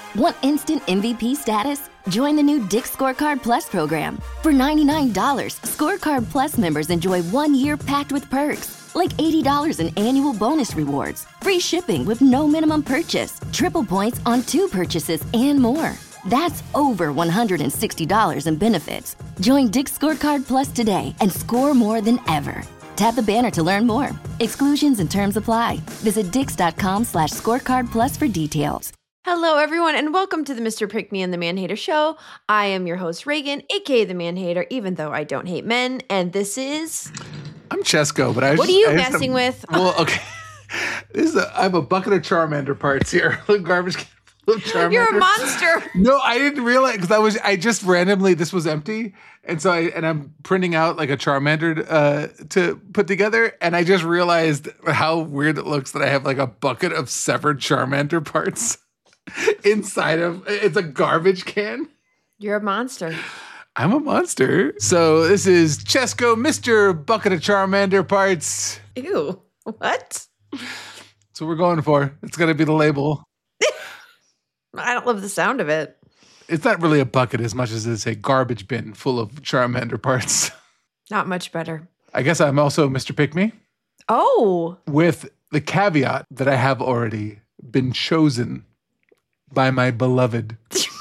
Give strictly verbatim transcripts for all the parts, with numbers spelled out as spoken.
Want instant M V P status? Join the new Dick's Scorecard Plus program. For ninety-nine dollars, Scorecard Plus members enjoy one year packed with perks, like eighty dollars in annual bonus rewards, free shipping with no minimum purchase, triple points on two purchases, and more. That's over one hundred sixty dollars in benefits. Join Dick's Scorecard Plus today and score more than ever. Tap the banner to learn more. Exclusions and terms apply. Visit dix.com slash scorecard plus for details. Hello, everyone, and welcome to the Mister Pick Me and the Man Hater Show. I am your host, Reagan, a k a the Man Hater, even though I don't hate men, and this is... I'm Chesko, but I was What just, are you I messing have, with? Well, okay. This is a, I have a bucket of Charmander parts here. A garbage can full of Charmander. You're a monster. No, I didn't realize, because I was, I just randomly, this was empty, and so I, and I'm printing out like a Charmander uh, to put together, and I just realized how weird it looks that I have like a bucket of severed Charmander parts inside of, it's a garbage can. You're a monster. I'm a monster. So this is Chesko, Mister Bucket of Charmander Parts. Ew. What? That's what we're going for. It's going to be the label. I don't love the sound of it. It's not really a bucket as much as it's a garbage bin full of Charmander parts. Not much better. I guess I'm also Mister Pick Me. Oh. With the caveat that I have already been chosen by my beloved.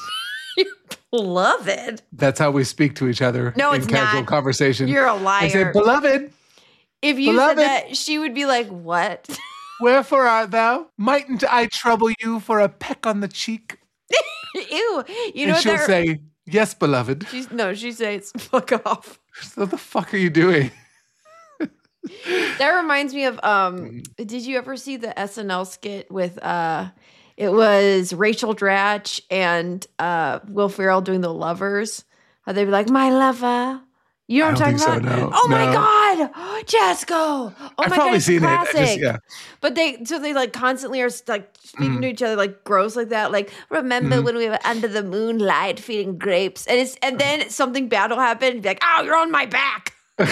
Beloved? That's how we speak to each other no, in it's casual not. conversation. You're a liar. I say, beloved. If you beloved, said that, she would be like, what? Wherefore art thou? Mightn't I trouble you for a peck on the cheek? Ew. You and know what she'll that... say, yes, beloved. She's, no, she says, fuck off. What the fuck are you doing? That reminds me of, um, did you ever see the S N L skit with, uh, it was Rachel Dratch and uh, Will Ferrell doing The Lovers? How they'd be like, my lover. You know what I'm talking about? So, no. Oh no. my God, Chesko! Oh I've my probably God, it's seen classic. it. I just, yeah. But they, so they like constantly are like speaking Mm. to each other like gross like that. Like, remember Mm. when we were under the moonlight feeding grapes? And it's and then something bad will happen. And be like, oh, you're on my back.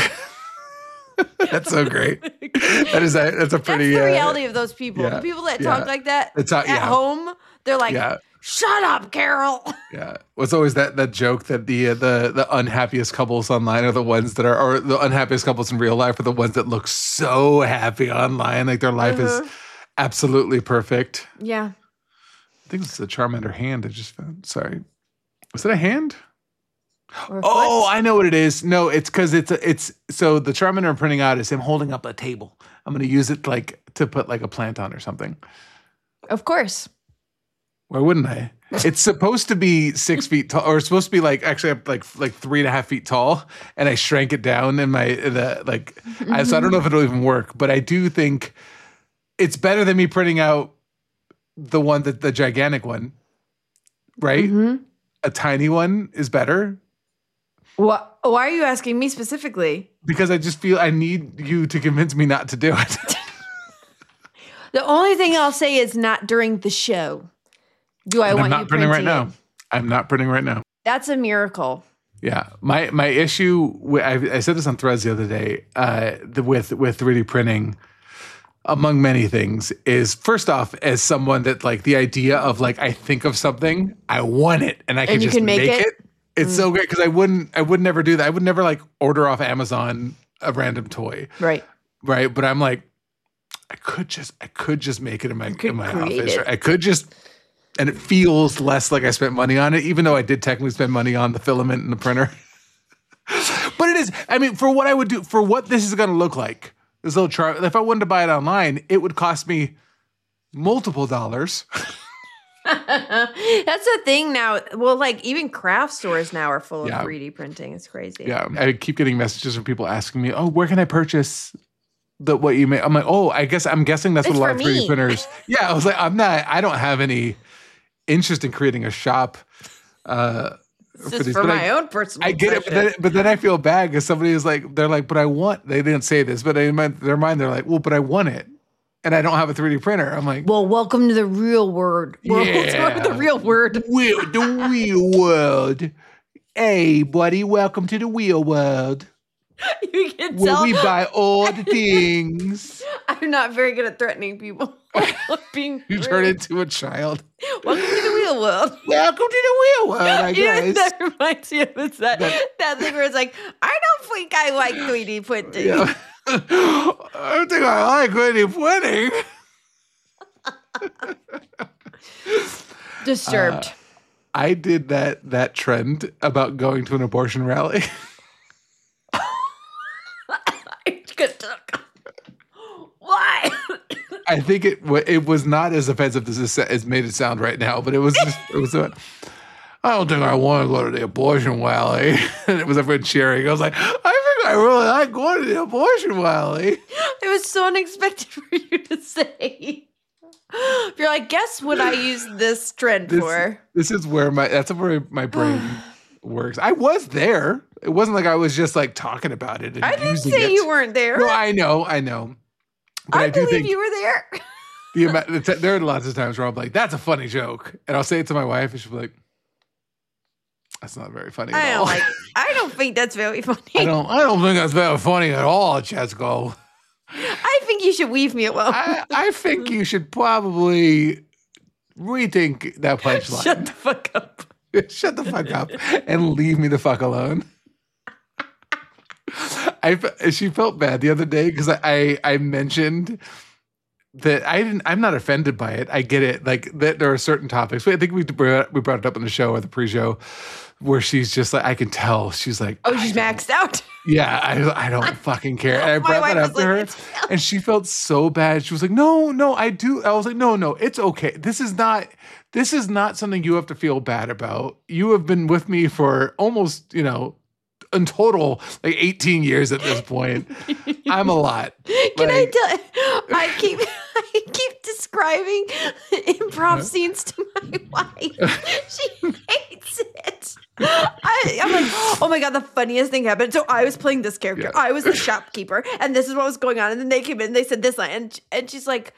That's so great. That is a, that's a pretty. That's the uh, reality of those people. yeah, The people that yeah. talk like that It's, uh, at yeah. home, they're like, Yeah. shut up, Carol. Yeah. What's always that that joke that the uh, the the unhappiest couples online are the ones that are, or the unhappiest couples in real life are the ones that look so happy online, like their life Uh-huh. is absolutely perfect. Yeah. I think it's a Charmander hand I just found. Sorry, was it a hand? Or a Oh, foot. I know what it is. No, it's because it's a, it's so the Charmander I'm printing out is him holding up a table. I'm going to use it like to put like a plant on or something. Of course. Why wouldn't I? It's supposed to be six feet tall, or it's supposed to be like actually like like three and a half feet tall, and I shrank it down in my the like. I, so I don't know if it'll even work, but I do think it's better than me printing out the one that the gigantic one, right? Mm-hmm. A tiny one is better. What? Why are you asking me specifically? Because I just feel I need you to convince me not to do it. The only thing I'll say is not during the show. Do I And want I'm not you printing right it. now. I'm not printing right now. That's a miracle. Yeah, my my issue. With, I, I said this on Threads the other day. Uh, the, with with three D printing, among many things, is first off, as someone that like the idea of like I think of something, I want it, and I can And you just can make make, it? it. It's Mm. so great because I wouldn't I would never do that. I would never like order off Amazon a random toy, Right. right? But I'm like, I could just I could just make it in my could in my create office. it. Right? I could just. And it feels less like I spent money on it, even though I did technically spend money on the filament and the printer. But it is, I mean, for what I would do, for what this is going to look like, this little chart, if I wanted to buy it online, it would cost me multiple dollars. That's the thing now. Well, like even craft stores now are full of Yeah. three D printing. It's crazy. Yeah. I keep getting messages from people asking me, oh, where can I purchase the what you make? I'm like, oh, I guess, I'm guessing that's It's what a lot for of three D me. printers. Yeah. I was like, I'm not, I don't have any interest in creating a shop. Uh, This for is these, for but my I, own personal I get it, but pleasure. then, but then I feel bad because somebody is like, they're like, but I want, they didn't say this, but in my, their mind, they're like, well, but I want it. And I don't have a three D printer. I'm like, Well, welcome to the real world. World. Yeah. The real word. Real, the real world. Hey, buddy, welcome to the real world. You can Where tell. we buy all the things. I'm not very good at threatening people. Being You rude. turn into a child. Welcome to the real world. Welcome to the real world, I You know, guess. that reminds me of it's that, That- that thing where it's like, I don't think I like three D printing. Yeah. I don't think I like three D printing. Disturbed. Uh, I did that that trend about going to an abortion rally. Why? I think it wa- it was not as offensive as it as made it sound right now, but it was just it was. A, I don't think I want to go to the abortion rally, and it was everyone cheering. I was like, I think I really like going to the abortion rally. It was so unexpected for you to say. You're like, guess what I use this trend This, for? this is where my that's where my brain works. I was there. It wasn't like I was just like talking about it. And I didn't using say it. you weren't there. No, I know, I know. But I, I, do believe think you were there. the amount, the t- there are lots of times where I'm like, "That's a funny joke," and I'll say it to my wife, and she'll be like, "That's not very funny at I all." don't like. I don't think that's very funny. I don't. I don't think that's very funny at all, Chesko. I think you should leave me alone. I, I think you should probably rethink that punchline. Shut the fuck up. Shut the fuck up and leave me the fuck alone. I she felt bad the other day because I, I I mentioned that I didn't. I'm not offended by it. I get it. Like that there are certain topics. I think we brought we brought it up in the show or the pre-show where she's just like I can tell she's like Oh, she's maxed out. yeah I I don't fucking care. And I My brought wife that up was to like, her "It's- and she felt so bad. She was like no no I do. I was like no no it's okay. This is not this is not something you have to feel bad about. You have been with me for almost you know. In total, like eighteen years at this point. I'm a lot. Can I Like, tell? I keep I keep describing improv scenes to my wife. She hates it. I, I'm like, oh my god, the funniest thing happened. So I was playing this character. Yeah. I was the shopkeeper, and this is what was going on. And then they came in, and they said this line, and, and she's like,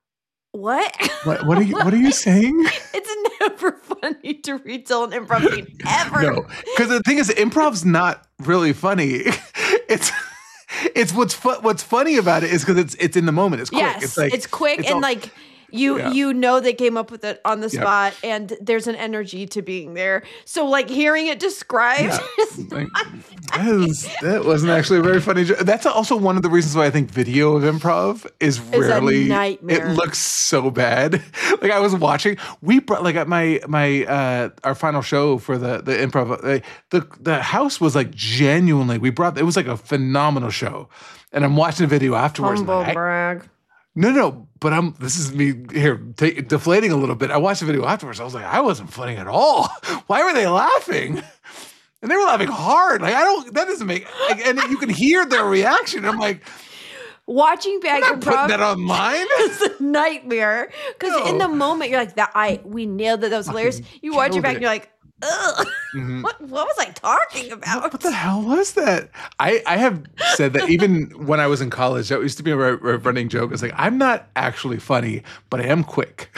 "What? What, what are you? What are you saying? It's never funny to retell an improv scene ever." No, because the thing is, improv's not really funny. It's it's what's fu- what's funny about it is because it's it's in the moment. It's quick. Yes, it's like it's quick it's and all- like you Yeah. you know they came up with it on the Yep. spot, and there's an energy to being there. So like hearing it described, Yeah. is Like, not that, was, that wasn't actually a very funny joke. That's also one of the reasons why I think video of improv is a rarely. nightmare. It looks so bad. Like I was watching, we brought like at my my uh our final show for the the improv. Uh, the the house was like genuinely. We brought it was like a phenomenal show, and I'm watching the video afterwards. and humble like, I- brag. no, no, but I'm. This is me here ta- deflating a little bit. I watched the video afterwards. I was like, I wasn't funny at all. Why were they laughing? And they were laughing hard. Like I don't. That doesn't make. Like, and you can hear their reaction. I'm like, Watching back I'm not putting improv that online. is a nightmare because No. in the moment you're like, "That I we nailed it. That was hilarious." You watch it killed back it. and you're like, "Ugh, Mhm. what what was I talking about?" What the hell was that? I, I have said that even when I was in college, that used to be a r- r- running joke. It's like, I'm not actually funny, but I am quick.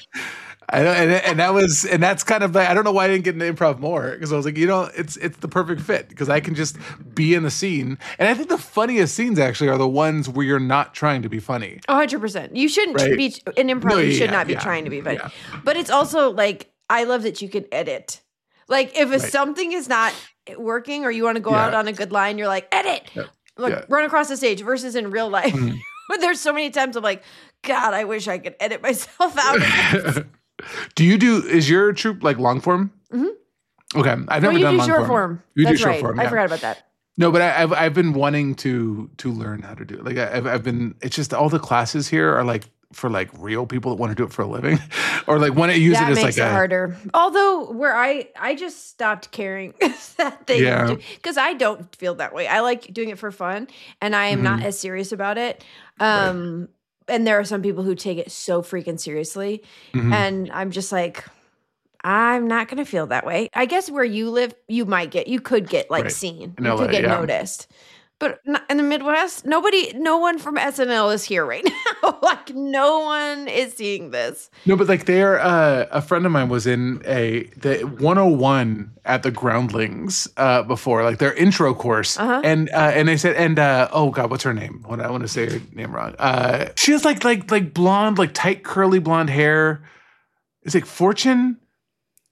I, and, and that was, and that's kind of like, I don't know why I didn't get into improv more because I was like, you know, it's it's the perfect fit because I can just be in the scene. And I think the funniest scenes actually are the ones where you're not trying to be funny. A hundred percent. You shouldn't Right. be in improv. No, you should yeah, not be yeah, trying to be funny. yeah. But it's also like I love that you can edit. Like if a, Right. something is not working or you want to go Yeah. out on a good line, you're like edit, Yeah. like Yeah. run across the stage. Versus in real life, Mhm. but there's so many times I'm like, God, I wish I could edit myself out. Of this. Do you do, is your troupe like long form? Mhm. Okay. I've No, never you done do long short form. form. You That's do short right. form. I yeah. forgot about that. No, but I, I've I've been wanting to to learn how to do it. Like I, I've I've been. It's just all the classes here are like for like real people that want to do it for a living, or like want to use That it as makes like it a harder. Although where I I just stopped caring that they Yeah. because I don't feel that way. I like doing it for fun, and I am not Mhm. as serious about it. Um, And there are some people who take it so freaking seriously, Mhm. and I'm just like, I'm not gonna feel that way. I guess where you live, you might get, you could get like Right. seen, In you L A, could get yeah. noticed. But not in the Midwest, nobody, no one from S N L is here right now. Like no one is seeing this. No, but like they're uh, a friend of mine was in a the one oh one at the Groundlings uh, before, like their intro course, Uh-huh. and uh, and they said, and uh, oh god, what's her name? What I want to say her name wrong. Uh, she has like like like blonde, like tight curly blonde hair. Is it Fortune?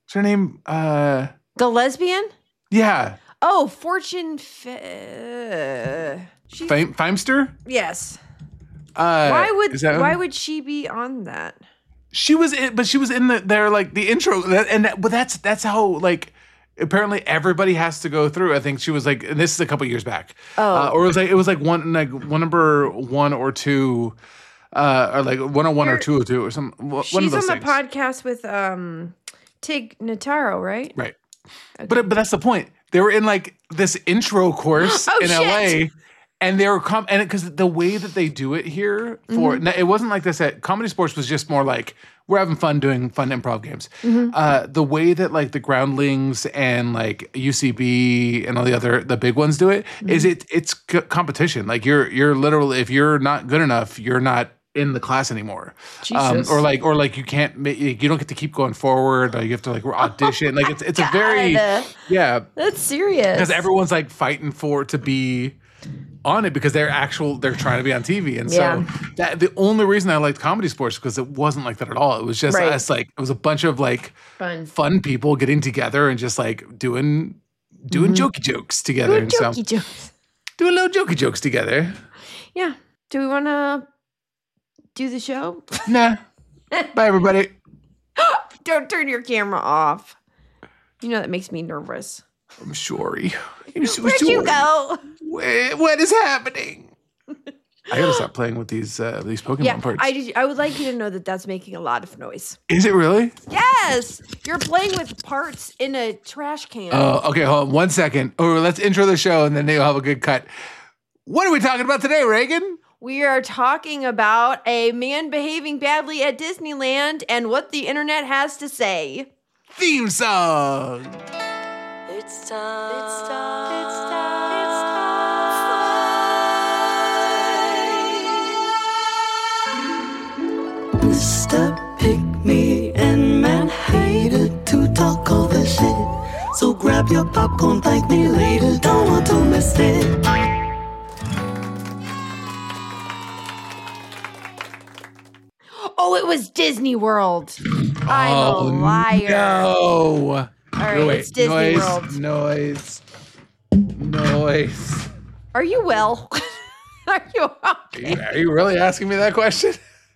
What's her name? Uh, The lesbian? yeah. Oh, Fortune. Fe- she's, Fime, Feimster? yes. Uh, Why would is that- Why would she be on that? She was in, but she was in the there like the intro, that, and that, but that's that's how like apparently everybody has to go through. I think she was like, and this is a couple years back, Oh. uh, or it was like it was like one like one number one or two, uh, or like one oh one or two oh two or some one She's of those on the things. podcast with um Tig Notaro, right? Right. But but that's the point. They were in like this intro course Oh, in shit. L A, and they were com- and because the way that they do it here for Mm-hmm. no, it wasn't like this at Comedy Sports was just more like we're having fun doing fun improv games. Mm-hmm. Uh, the way that like the Groundlings and like U C B and all the other the big ones do it is Mm-hmm. it it's c- competition. Like you're you're literally if you're not good enough, you're not in the class anymore. Um, Jesus. or like or like you can't ma- you don't get to keep going forward. Like you have to like audition. Like it's it's a very God. yeah. That's serious. Because everyone's like fighting for to be on it because they're actual they're trying to be on T V. And so Yeah. that the only reason I liked Comedy Sports because it wasn't like that at all. It was just Right. us like it was a bunch of like Fun. fun people getting together and just like doing doing jokey jokes together. Good and so jokey jokes. doing little jokey jokes together. Yeah. Do we want to do the show? Nah. Bye everybody. Don't turn your camera off. You know that makes me nervous. I'm sorry. I'm so Where'd you sorry. go? Wait, what is happening? I gotta stop playing with these uh, these Pokemon Yeah, parts. I just, I would like you to know that that's making a lot of noise. Is it really? Yes, you're playing with parts in a trash can. Oh, okay. Hold on one second. Or let's intro the show and then you'll have a good cut. What are we talking about today, Reagan? We are talking about a man behaving badly at Disneyland and what the internet has to say. Theme song. It's time. It's time. It's time. It's time. Mister Pick-Me and man hated to talk all the shit. So grab your popcorn, thank me later. Don't want to miss it. Oh, it was Disney World. I'm a liar. No. All right, No, wait. it's Disney noise, World. Noise. Noise. Are you well? Are you Are okay? you, are you really asking me that question?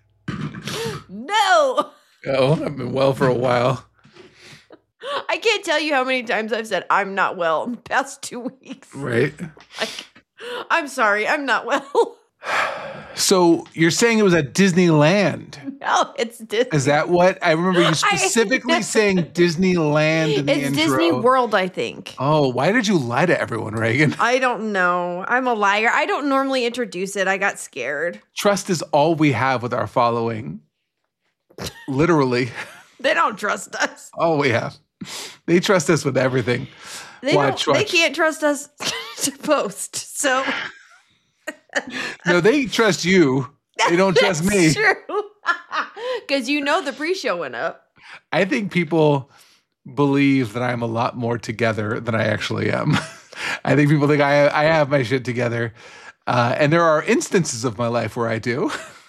No. Oh, I've been well for a while. I can't tell you how many times I've said I'm not well in the past two weeks. Right. Like, I'm sorry, I'm not well. So you're saying it was at Disneyland. No, it's Disney. Is that what? I remember you specifically saying Disneyland in the It's intro. Disney World, I think. Oh, why did you lie to everyone, Reagan? I don't know. I'm a liar. I don't normally introduce it. I got scared. Trust is all we have with our following. Literally, They don't trust us. all we have. They trust us with everything. They Watch, don't. They watch. can't trust us to post. So No, they trust you. They don't trust me. that's true. Because you know the pre-show went up. I think people believe that I'm a lot more together than I actually am. I think people think I I have my shit together, uh, and there are instances of my life where I do.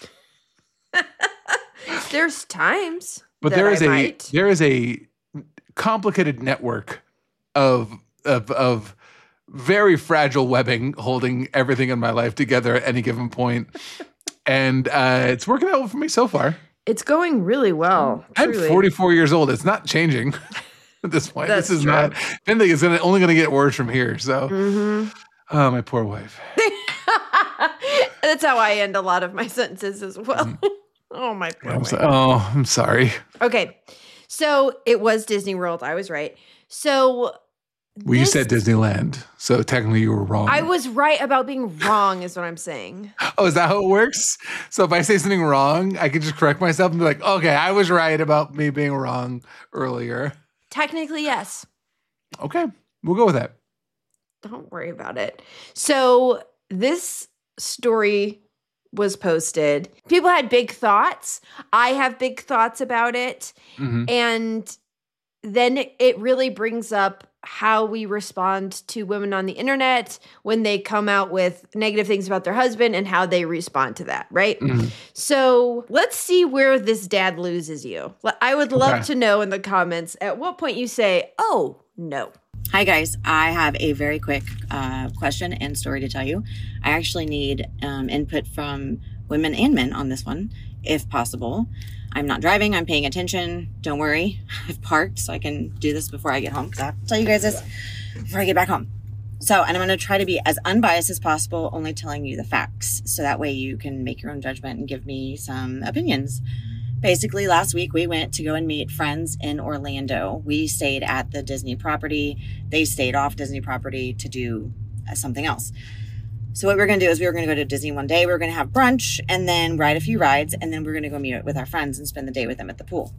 There's times, But that there is I a might. there is a complicated network of of of very fragile webbing holding everything in my life together at any given point. And uh, it's working out well for me so far. It's going really well. I'm truly. forty-four years old. It's not changing at this point. That's this is true. not. I think it's gonna, only going to get worse from here. So, Mhm. oh, my poor wife. That's how I end a lot of my sentences as well. Oh my poor I'm wife. so, oh, I'm sorry. Okay. So it was Disney World. I was right. So Well, you this- said Disneyland, so technically you were wrong. I was right about being wrong, is what I'm saying. Oh, is that how it works? So if I say something wrong, I can just correct myself and be like, okay, I was right about me being wrong earlier. Technically, yes. Okay, we'll go with that. Don't worry about it. So this story was posted. People had big thoughts. I have big thoughts about it. Mhm. And then it, it really brings up how we respond to women on the internet when they come out with negative things about their husband and how they respond to that, right? Mm-hmm. So let's see where this dad loses you. I would love okay. to know in the comments at what point you say, oh, no. Hi, guys. I have a very quick uh, question and story to tell you. I actually need um, input from women and men on this one, if possible. I'm not driving. I'm paying attention. Don't worry. I've parked so I can do this before I get home. I have to tell you guys this before I get back home. So, and I'm going to try to be as unbiased as possible, only telling you the facts. So that way you can make your own judgment and give me some opinions. Basically, last week we went to go and meet friends in Orlando. We stayed at the Disney property. They stayed off Disney property to do something else. So what we were going to do is we were going to go to Disney one day. We were going to have brunch and then ride a few rides. And then we we're going to go meet with our friends and spend the day with them at the pool.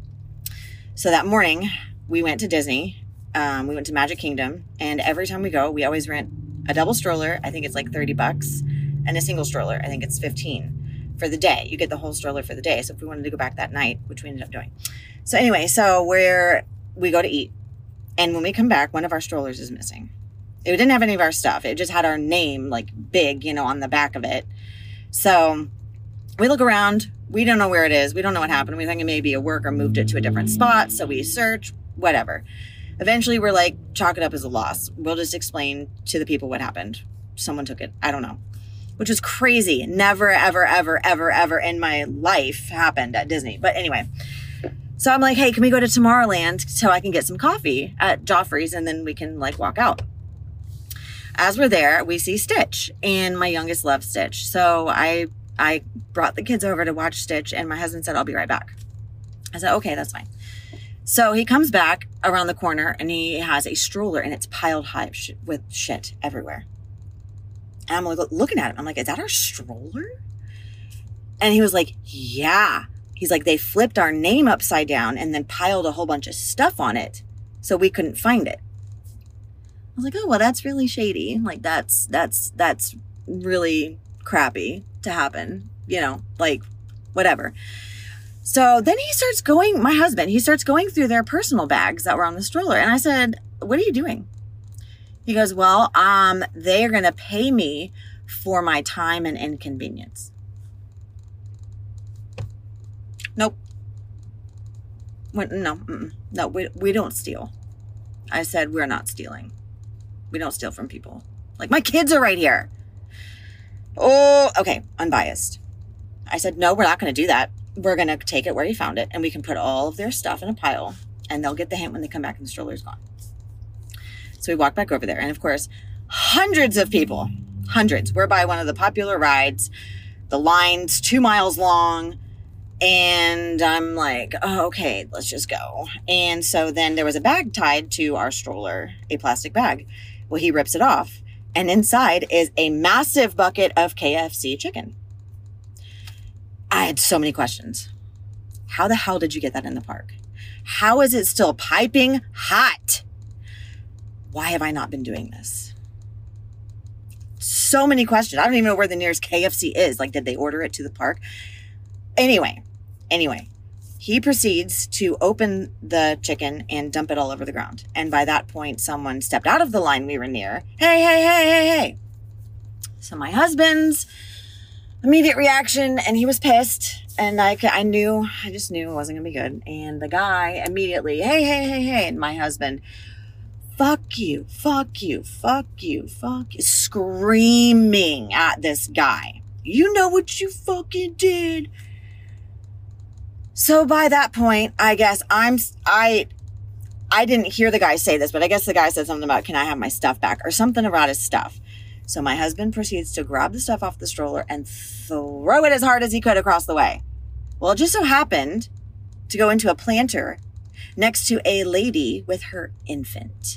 So that morning we went to Disney. Um, we went to Magic Kingdom. And every time we go, we always rent a double stroller. I think it's like thirty bucks. And a single stroller. I think it's fifteen for the day. You get the whole stroller for the day. So if we wanted to go back that night, which we ended up doing. So anyway, so we're, we go to eat. And when we come back, one of our strollers is missing. It didn't have any of our stuff. It just had our name like big, you know, on the back of it. So we look around. We don't know where it is. We don't know what happened. We think it may be a worker moved it to a different spot. So we search, whatever. Eventually we're like, chalk it up as a loss. We'll just explain to the people what happened. Someone took it. I don't know. Which was crazy. Never, ever, ever, ever, ever in my life happened at Disney. But anyway. So I'm like, hey, can we go to Tomorrowland so I can get some coffee at Joffrey's and then we can like walk out. As we're there, we see Stitch, and my youngest loves Stitch. So I I brought the kids over to watch Stitch, and my husband said, I'll be right back. I said, okay, that's fine. So he comes back around the corner, and he has a stroller, and it's piled high with shit everywhere. And I'm like, looking at it. I'm like, is that our stroller? And he was like, yeah. He's like, they flipped our name upside down and then piled a whole bunch of stuff on it so we couldn't find it. I was like, oh, well, that's really shady. Like, that's, that's, that's really crappy to happen, you know, like, whatever. So then he starts going, my husband, he starts going through their personal bags that were on the stroller. And I said, what are you doing? He goes, well, um, they are going to pay me for my time and inconvenience. Nope. No, mm-mm. no, we, we don't steal. I said, we're not stealing. We don't steal from people. Like, my kids are right here. Oh, okay. Unbiased. I said, no, we're not going to do that. We're going to take it where you found it, and we can put all of their stuff in a pile, and they'll get the hint when they come back and the stroller's gone. So we walked back over there. And of course, hundreds of people, hundreds. We're by one of the popular rides. The line's two miles long. And I'm like, oh, okay, let's just go. And so then there was a bag tied to our stroller, a plastic bag. Well, he rips it off. And inside is a massive bucket of K F C chicken. I had so many questions. How the hell did you get that in the park? How is it still piping hot? Why have I not been doing this? So many questions. I don't even know where the nearest K F C is. Like, did they order it to the park? Anyway, anyway, he proceeds to open the chicken and dump it all over the ground. And by that point, someone stepped out of the line we were near. Hey, hey, hey, hey, hey. So my husband's immediate reaction, and he was pissed. And I, I knew, I just knew it wasn't going to be good. And the guy immediately, hey, hey, hey, hey. And my husband, fuck you, fuck you, fuck you, fuck you. Screaming at this guy. You know what you fucking did. So by that point, I guess I'm, I, I didn't hear the guy say this, but I guess the guy said something about, can I have my stuff back or something about his stuff. So my husband proceeds to grab the stuff off the stroller and throw it as hard as he could across the way. Well, it just so happened to go into a planter next to a lady with her infant.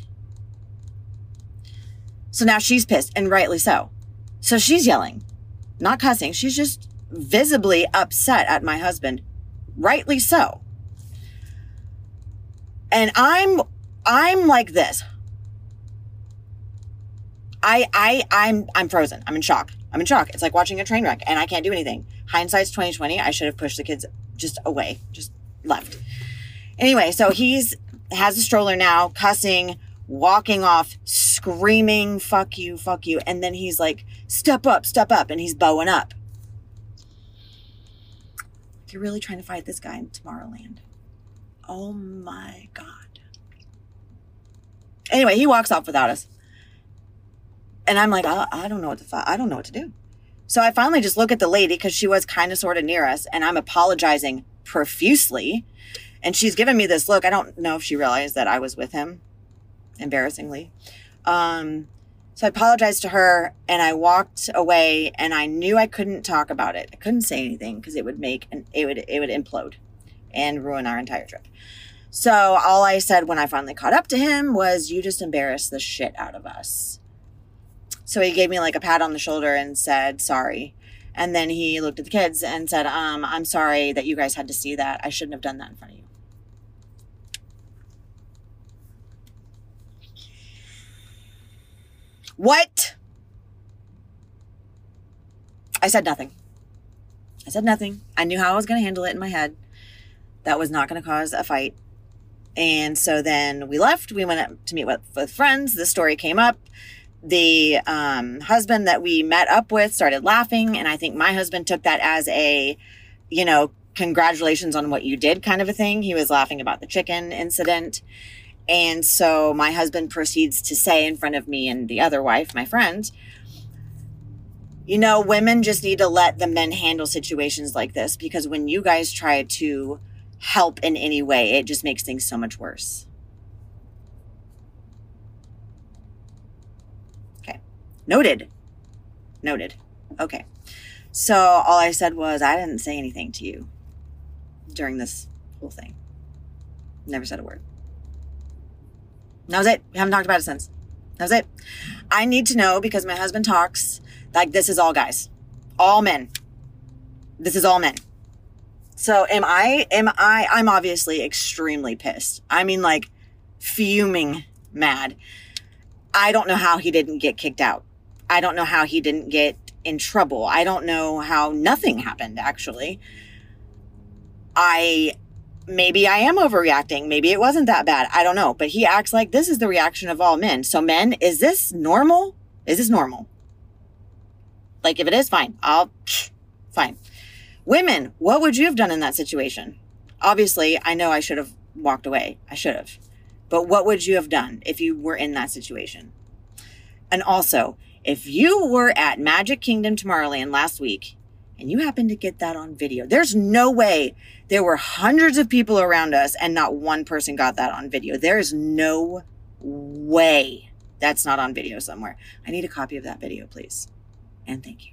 So now she's pissed, and rightly so. So she's yelling, not cussing. She's just visibly upset at my husband. Rightly so. And I'm, I'm like this. I, I, I'm, I'm frozen. I'm in shock. I'm in shock. It's like watching a train wreck, and I can't do anything. Hindsight's twenty twenty. I should have pushed the kids just away, just left. Anyway, so he's has a stroller now, cussing, walking off, screaming, fuck you, fuck you. And then he's like, step up, step up. And he's bowing up. You're really trying to fight this guy in Tomorrowland. Oh my God. Anyway, he walks off without us. And I'm like, I, I don't know what to fi- I don't know what to do. So I finally just look at the lady because she was kind of sort of near us, and I'm apologizing profusely. And she's giving me this look. I don't know if she realized that I was with him, embarrassingly. Um, so I apologized to her, and I walked away, and I knew I couldn't talk about it. I couldn't say anything because it would make an, it would it would implode and ruin our entire trip. So all I said when I finally caught up to him was, "You just embarrassed the shit out of us." So he gave me like a pat on the shoulder and said, "Sorry." And then he looked at the kids and said, um, "I'm sorry that you guys had to see that. I shouldn't have done that in front of you." What? I said nothing. I said nothing. I knew how I was going to handle it in my head. That was not going to cause a fight. And so then we left. We went up to meet with, with friends. The story came up. The um, husband that we met up with started laughing. And I think my husband took that as a, you know, congratulations on what you did kind of a thing. He was laughing about the chicken incident. And so my husband proceeds to say in front of me and the other wife, my friend, you know, women just need to let the men handle situations like this, because when you guys try to help in any way, it just makes things so much worse. Okay. Noted. Noted. Okay. So all I said was, I didn't say anything to you during this whole thing. Never said a word. That was it. We haven't talked about it since. That was it. I need to know, because my husband talks like this is all guys. All men. This is all men. So am I, am I, I'm obviously extremely pissed. I mean, like fuming mad. I don't know how he didn't get kicked out. I don't know how he didn't get in trouble. I don't know how nothing happened, actually. I... Maybe I am overreacting. Maybe it wasn't that bad. I don't know. But he acts like this is the reaction of all men. So men, is this normal? Is this normal? Like, if it is, fine. I'll, fine. Women, what would you have done in that situation? Obviously, I know I should have walked away. I should have. But what would you have done if you were in that situation? And also, if you were at Magic Kingdom Tomorrowland last week, and you happen to get that on video, there's no way there were hundreds of people around us and not one person got that on video. There is no way that's not on video somewhere. I need a copy of that video, please. And thank you.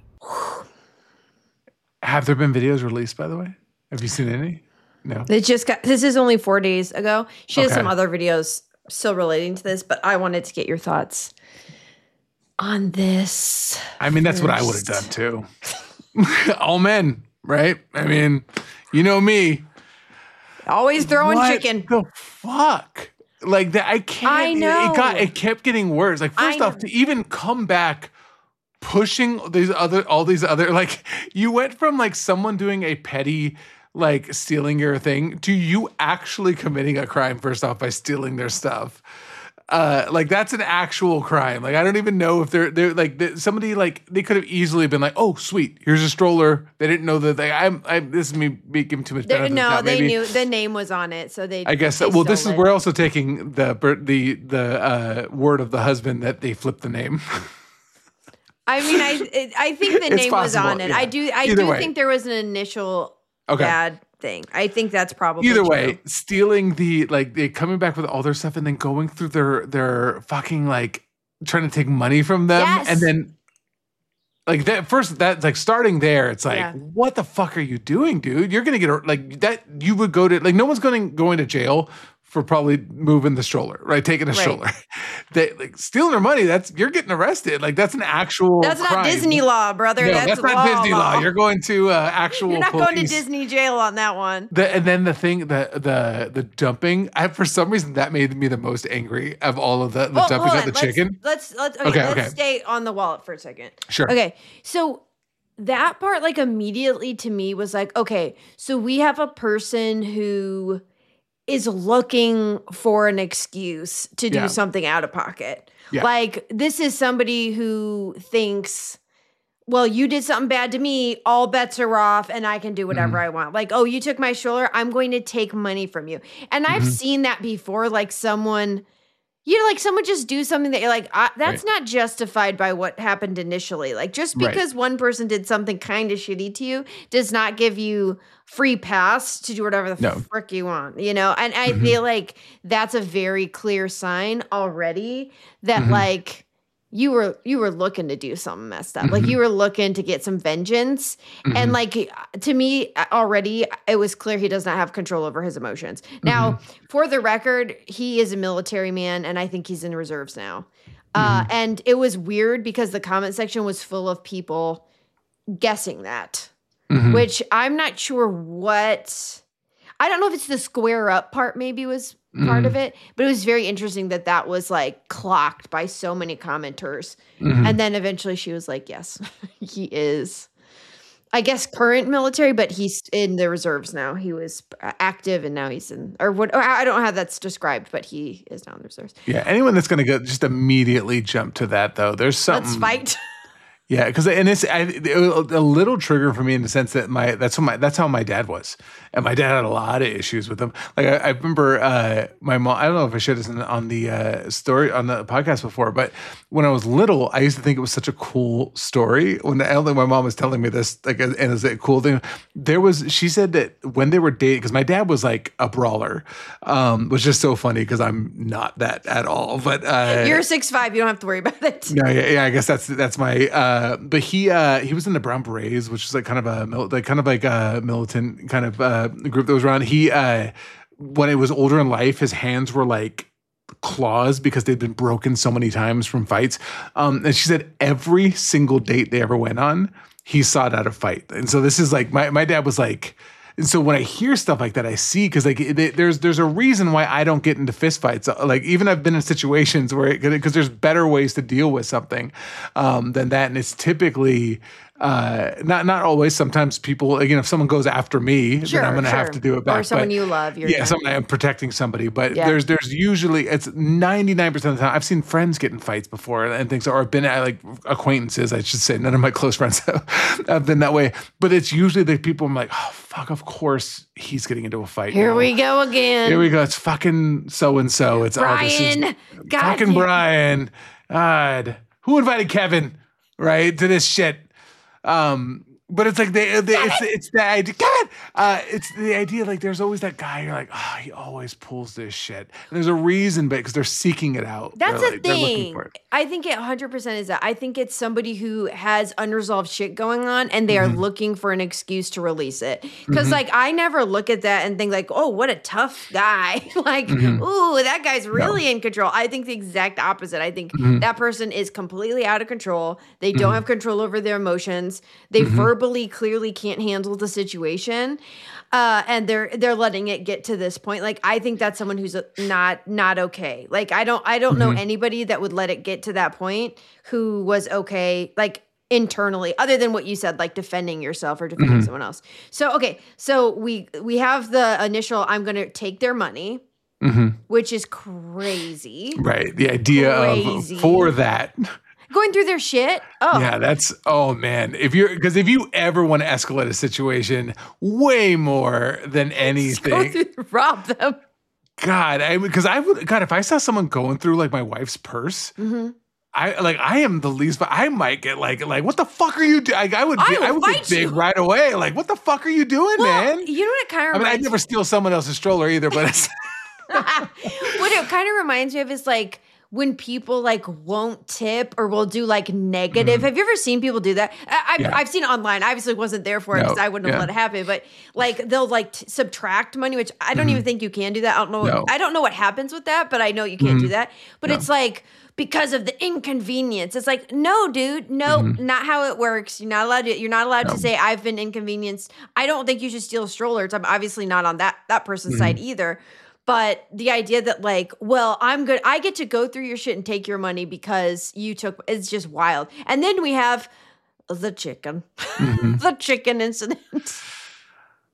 Have there been videos released, by the way? Have you seen any? No. It just got, this is only four days ago. She has Okay. some other videos still relating to this, but I wanted to get your thoughts on this. I mean, that's what I would have done too. All men, right? I mean, you know me. Always throwing What chicken. the fuck? Like that, I can't. I it- know. It got. It kept getting worse. Like first I off, know. to even come back, pushing these other, all these other, like you went from like someone doing a petty, like stealing your thing, to you actually committing a crime. First off, by stealing their stuff. Uh, like that's an actual crime. Like I don't even know if they're they're like they, somebody like they could have easily been like, oh sweet, here's a stroller. They didn't know that they. I'm. I, this is me making too much They- benefit. no, now, they maybe. knew the name was on it, so they. I guess. they Well, this is stole it. we're also taking the the the uh, word of the husband that they flipped the name. I mean, I it, I think the It's name was possible, on it. yeah. I do. I Either do way. think there was an initial Okay. bad thing. I think that's probably Either true. way, stealing the like they coming back with all their stuff and then going through their their fucking like trying to take money from them Yes. and then like that first that like starting there, it's like Yeah. what the fuck are you doing, dude? You're gonna get a- like that. You would go to like no one's going going to jail for probably moving the stroller, right? Taking a Right. stroller. They like stealing their money. That's you're getting arrested. Like that's an actual. That's not crime. Disney law, brother. No, that's that's, not law, Disney law. You're going to uh, actual. You're not police. going to Disney jail on that one. The, and then the thing, the the the dumping. I for some reason that made me the most angry of all of the the Well, dumping hold of the on. Let's- chicken. Let's let's okay, Okay, let's okay. stay on the wallet for a second. Sure. Okay. So that part like immediately to me was like, okay, so we have a person who is looking for an excuse to do Yeah. something out of pocket. Yeah. Like, this is somebody who thinks, well, you did something bad to me, all bets are off, and I can do whatever Mm-hmm. I want. Like, oh, you took my stroller, I'm going to take money from you. And I've Mm-hmm. seen that before, like someone, you know, like someone just do something that you're like, uh, that's Right. not justified by what happened initially. Like, just Right. because one person did something kind of shitty to you does not give you free pass to do whatever the No. frick you want, you know? And I Mm-hmm. feel like that's a very clear sign already that, Mm-hmm. like, you were you were looking to do something messed up. Mm-hmm. Like, you were looking to get some vengeance. And like, to me already, it was clear he does not have control over his emotions. Now, Mm-hmm. for the record, he is a military man, and I think he's in the reserves now. Mm-hmm. Uh, and it was weird because the comment section was full of people guessing that, Mm-hmm. which I'm not sure what. I don't know if it's the square up part maybe was part of it, but it was very interesting that that was like clocked by so many commenters. Mm-hmm. And then eventually she was like, yes, he is, I guess, current military, but he's in the reserves now. He was active and now he's in, or what, I don't know how that's described, but he is now in the reserves. Yeah, anyone that's going to go just immediately jump to that though, there's something. Let's fight. Yeah, because and it's I, it was a little trigger for me in the sense that my that's what my that's how my dad was, and my dad had a lot of issues with him. Like I, I remember uh, my mom. I don't know if I shared this in, on the uh, story on the podcast before, but when I was little, I used to think it was such a cool story. When I don't think my mom was telling me this, like, and it's a cool thing. There was she said that when they were dating, because my dad was like a brawler, um, which is so funny because I'm not that at all. But uh, You're six five. You don't have to worry about it. no, yeah, yeah. I guess that's that's my. Uh, but he uh, he was in the Brown Berets, which is like kind of a mil- like kind of like a militant kind of uh, group that was around. He uh, when it was older in life, his hands were like claws because they'd been broken so many times from fights. Um, and she said every single date they ever went on, he sought out a fight. And so this is like my my dad was like. And so when I hear stuff like that, I see because like it, there's there's a reason why I don't get into fistfights. Like even I've been in situations where because there's better ways to deal with something um, than that, and it's typically uh, not not always. Sometimes people, again, if someone goes after me, Sure, then I'm going to sure. have to do it back. Or someone But- you love. You're yeah, gonna- someone I'm protecting somebody, but Yeah. there's there's usually it's ninety-nine percent of the time I've seen friends get in fights before and things, or I've been at like acquaintances, I should say. None of my close friends have been that way, but it's usually the people I'm like, oh fuck, of course he's getting into a fight. Here now. we go again. Here we go. It's fucking so and so. It's oh, this is Brian. God, fucking you- Brian. God, who invited Kevin right to this shit? Um, but it's like they, they it's it's the idea. God, uh, it's the idea. Like there's always that guy. You're like, oh, he always pulls this shit. And there's a reason, but because they're seeking it out. That's they're the like, they're looking thing. for it. I think it one hundred percent is that. I think it's somebody who has unresolved shit going on and they are Mm-hmm. looking for an excuse to release it. Because, like, I never look at that and think, like, oh, what a tough guy. like, Mm-hmm. ooh, that guy's really in control. I think the exact opposite. I think Mm-hmm. that person is completely out of control. They don't have control over their emotions. They Mm-hmm. verbally clearly can't handle the situation. Uh, and they're they're letting it get to this point. Like I think that's someone who's uh, not not okay. Like I don't I don't know anybody that would let it get to that point who was okay. Like internally, other than what you said, like defending yourself or defending someone else. So okay, so we we have the initial. I'm going to take their money, which is crazy. Right. The idea Crazy. of for that. Going through their shit. Oh, Yeah, that's oh man. If you're because if you ever want to escalate a situation way more than go anything, through, rob them. God, I because I would God if I saw someone going through like my wife's purse, Mm-hmm. I like I am the least, but I might get like like what the fuck are you doing? Like, I would I get, will I would fight get big you. right away. Like what the fuck are you doing, Well, man? you know what it kind of I mean, I'd reminds never steal someone else's stroller either, but it's, what it kind of reminds me of is like when people like won't tip or will do like negative. Have you ever seen people do that? I, I've, Yeah. I've seen it online. I obviously wasn't there for it No, because I wouldn't have yeah. let it happen. But like they'll like t- subtract money, which I don't even think you can do that. I don't know. No. I don't know what happens with that, but I know you can't do that. But it's like because of the inconvenience. It's like no, dude, no, not how it works. You're not allowed to. You're not allowed to say I've been inconvenienced. I don't think you should steal strollers. I'm obviously not on that that person's side either. But the idea that like, well, I'm good. I get to go through your shit and take your money because you took. It's just wild. And then we have the chicken, the chicken incident.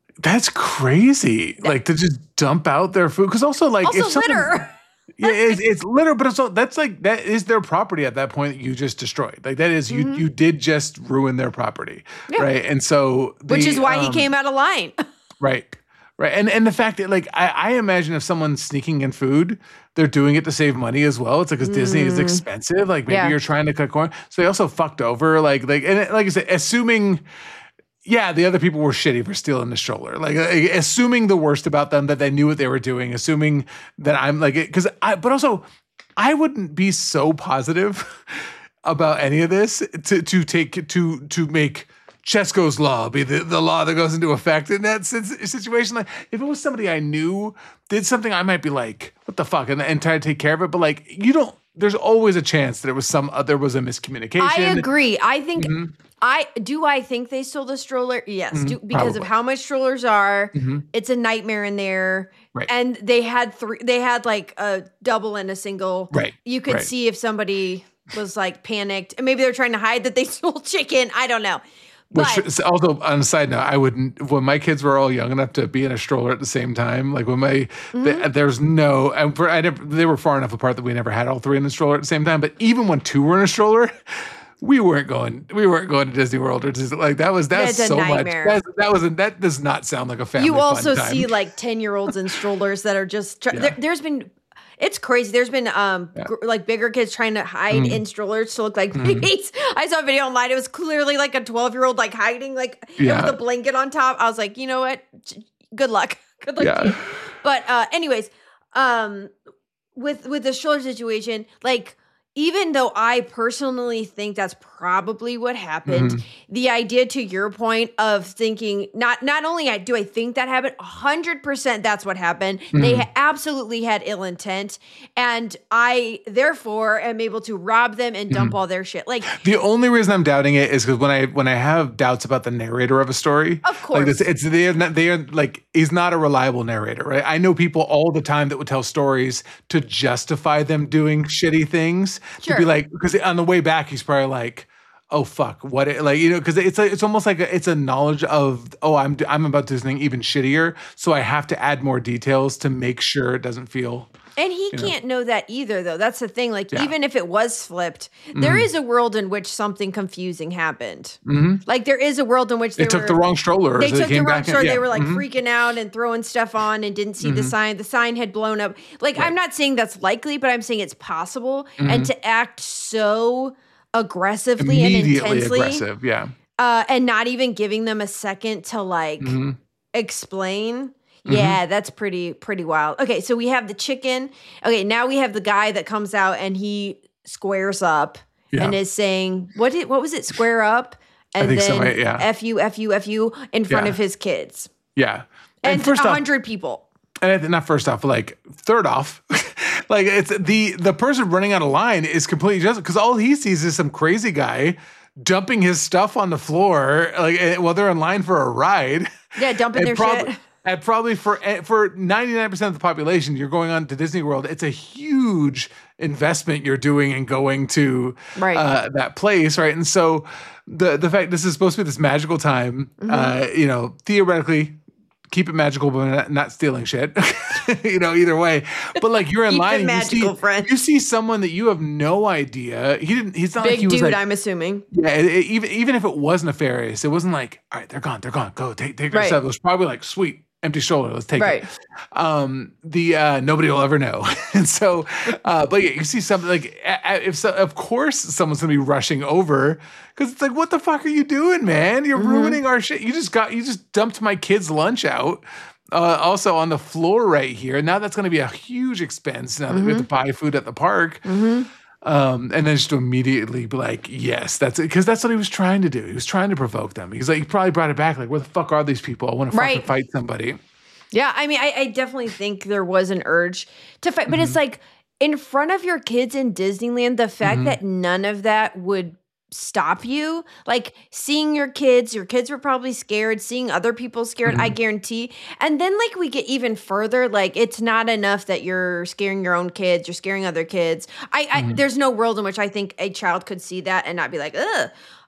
That's crazy. That, like to just dump out their food. Because also like also if someone, litter. Yeah, it's, it's litter, but it's all, that's like that is their property at that point that you just destroyed. Like that is mm-hmm. you you did just ruin their property, yeah. right? And so the, which is why um, he came out of line, right? Right, and and the fact that like I, I imagine if someone's sneaking in food, they're doing it to save money as well. It's like because mm. Disney is expensive. Like maybe yeah. you're trying to cut corners, so they also fucked over. Like like and it, like I said, assuming. Yeah, the other people were shitty for stealing the stroller. Like, uh, assuming the worst about them, that they knew what they were doing. Assuming that I'm like, because I, but also, I wouldn't be so positive about any of this to to take to to make Chesco's law be the, the law that goes into effect in that situation. Like, if it was somebody I knew did something, I might be like, what the fuck, and, and try to take care of it. But like, you don't. There's always a chance that it was some uh, there was a miscommunication. I agree. I think. Mm-hmm. I do. I think they stole the stroller. Yes, mm-hmm, do, because probably. Of how much strollers are. Mm-hmm. It's a nightmare in there, right. And they had three. They had like a double and a single. Right. You could right. see if somebody was like panicked, and maybe they're trying to hide that they stole chicken. I don't know. Which but, also, on a side note, I wouldn't. When my kids were all young enough to be in a stroller at the same time, like when my mm-hmm. the, there's no, and for, I never, they were far enough apart that we never had all three in the stroller at the same time. But even when two were in a stroller. We weren't going. We weren't going to Disney World or Disney. Like that was that was so nightmare. much. That, that was a, that does not sound like a family. You also fun time. see like ten year olds in strollers that are just. Try- yeah. there, there's been. It's crazy. There's been um yeah. gr- like bigger kids trying to hide mm. in strollers to look like mm. babies. I saw a video online. It was clearly like a twelve year old like hiding like yeah. with a blanket on top. I was like, you know what? Good luck. Good luck. Yeah. But uh, anyways, um, with with the stroller situation, like. Even though I personally think that's probably what happened, mm-hmm. the idea to your point of thinking, not not only do I think that happened, one hundred percent that's what happened. Mm-hmm. They ha- absolutely had ill intent. And I, therefore, am able to rob them and dump mm-hmm. all their shit. Like the only reason I'm doubting it is because when I when I have doubts about the narrator of a story, of course, like it's, it's they are not, they are like he's not a reliable narrator, right? I know people all the time that would tell stories to justify them doing shitty things. Sure. To be like, because on the way back, he's probably like, "Oh fuck, what?" It, like you know, because it's a, it's almost like a, it's a knowledge of, "Oh, I'm I'm about to do something even shittier," so I have to add more details to make sure it doesn't feel. And he can't know. know that either, though. That's the thing. Like, yeah. even if it was flipped, mm-hmm. there is a world in which something confusing happened. Mm-hmm. Like, there is a world in which they, they took were, the wrong stroller. They took they the wrong stroller. Yeah. They were like mm-hmm. freaking out and throwing stuff on and didn't see mm-hmm. the sign. The sign had blown up. Like, right. I'm not saying that's likely, but I'm saying it's possible. Mm-hmm. And to act so aggressively and intensely, aggressive, yeah, uh, and not even giving them a second to like mm-hmm. explain. Yeah, mm-hmm. that's pretty pretty wild. Okay, so we have the chicken. Okay, now we have the guy that comes out and he squares up yeah. and is saying, "What did what was it? Square up?" And then so, yeah. F you, F you, F you in front yeah. of his kids. Yeah, and, and first a hundred people. And not first off, like third off, like it's the the person running out of line is completely just because all he sees is some crazy guy dumping his stuff on the floor, like while they're in line for a ride. Yeah, dumping their prob- shit. And probably for for ninety-nine percent of the population, you're going on to Disney World. It's a huge investment you're doing in going to right. uh, that place, right? And so the the fact this is supposed to be this magical time, mm-hmm. uh, you know, theoretically, keep it magical, but not, not stealing shit. You know, either way. But like you're in keep line, it magical, you see, friend. you see someone that you have no idea. He didn't. He's not big like he was dude. like, I'm assuming. Yeah, it, it, even even if it was nefarious, it wasn't like, all right, they're gone, they're gone, go take take their right. stuff. It was probably like, sweet. Empty shoulder. Let's take right. it. Um, the uh, nobody will ever know. And so, uh, but yeah, you see something like if so, of course someone's gonna be rushing over because it's like, what the fuck are you doing, man? You're mm-hmm. ruining our shit. You just got you just dumped my kid's lunch out. Uh, also on the floor right here. Now that's gonna be a huge expense. Now that mm-hmm. we have to buy food at the park. Mm-hmm. Um, and then just to immediately be like, yes, that's it. Because that's what he was trying to do. He was trying to provoke them. He's like, he probably brought it back. Like, where the fuck are these people? I want to fucking right. fight somebody. Yeah. I mean, I, I definitely think there was an urge to fight, but mm-hmm. it's like in front of your kids in Disneyland, the fact mm-hmm. that none of that would stop you, like seeing your kids, your kids were probably scared, seeing other people scared, mm-hmm. I guarantee. And then like we get even further, like it's not enough that you're scaring your own kids, you're scaring other kids. I, mm-hmm. I there's no world in which I think a child could see that and not be like, ugh.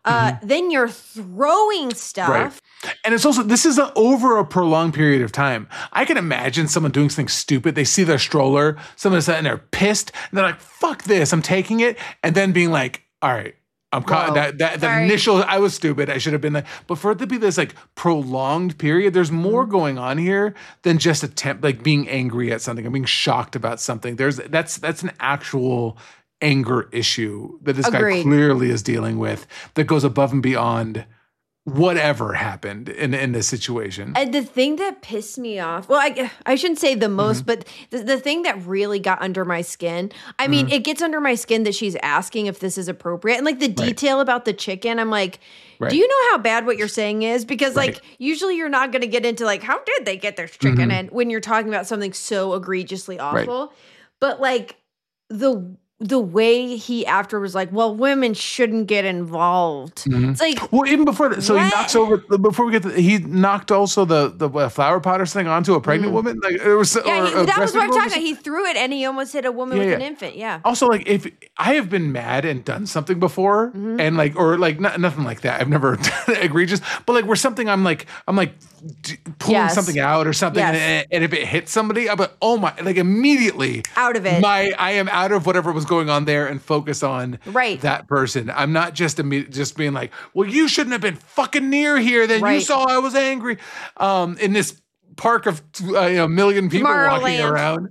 Uh, mm-hmm. Then you're throwing stuff. Right. And it's also, this is a, over a prolonged period of time. I can imagine someone doing something stupid. They see their stroller, someone's and they're pissed. And they're like, fuck this, I'm taking it. And then being like, all right, I'm caught. That, that the initial, I was stupid. I should have been like, but for it to be this like prolonged period, there's more mm-hmm. going on here than just attempt, like being angry at something. I'm being shocked about something. There's that's that's an actual anger issue that this Agreed. guy clearly is dealing with that goes above and beyond whatever happened in, in this situation. And the thing that pissed me off, well, I, I shouldn't say the most, mm-hmm. but the, the thing that really got under my skin, I mean, mm-hmm. it gets under my skin that she's asking if this is appropriate. And like the detail right. about the chicken, I'm like, right. do you know how bad what you're saying is? Because right. like usually you're not going to get into like, how did they get their chicken mm-hmm. in when you're talking about something so egregiously awful. Right. But like the the way he after was like, well, women shouldn't get involved. Mm-hmm. It's like, well, even before that, so what? he knocks over, before we get to, he knocked also the, the uh, flower potters thing onto a pregnant mm-hmm. woman. Like it was, yeah, or, he, that was what I'm talking about. He threw it and he almost hit a woman yeah, with yeah. an infant. Yeah. Also, like if I have been mad and done something before mm-hmm. and like, or like not, nothing like that. I've never done egregious, but like where something I'm like, I'm like d- pulling yes. something out or something. Yes. And, and if it hits somebody, I'm like, oh my, like immediately out of it. My, I am out of whatever was going on there and focus on right. that person. I'm not just imme- just being like, well, you shouldn't have been fucking near here. Then right. you saw I was angry. Um, in this park of uh, you know, a million people Tomorrowland. walking around.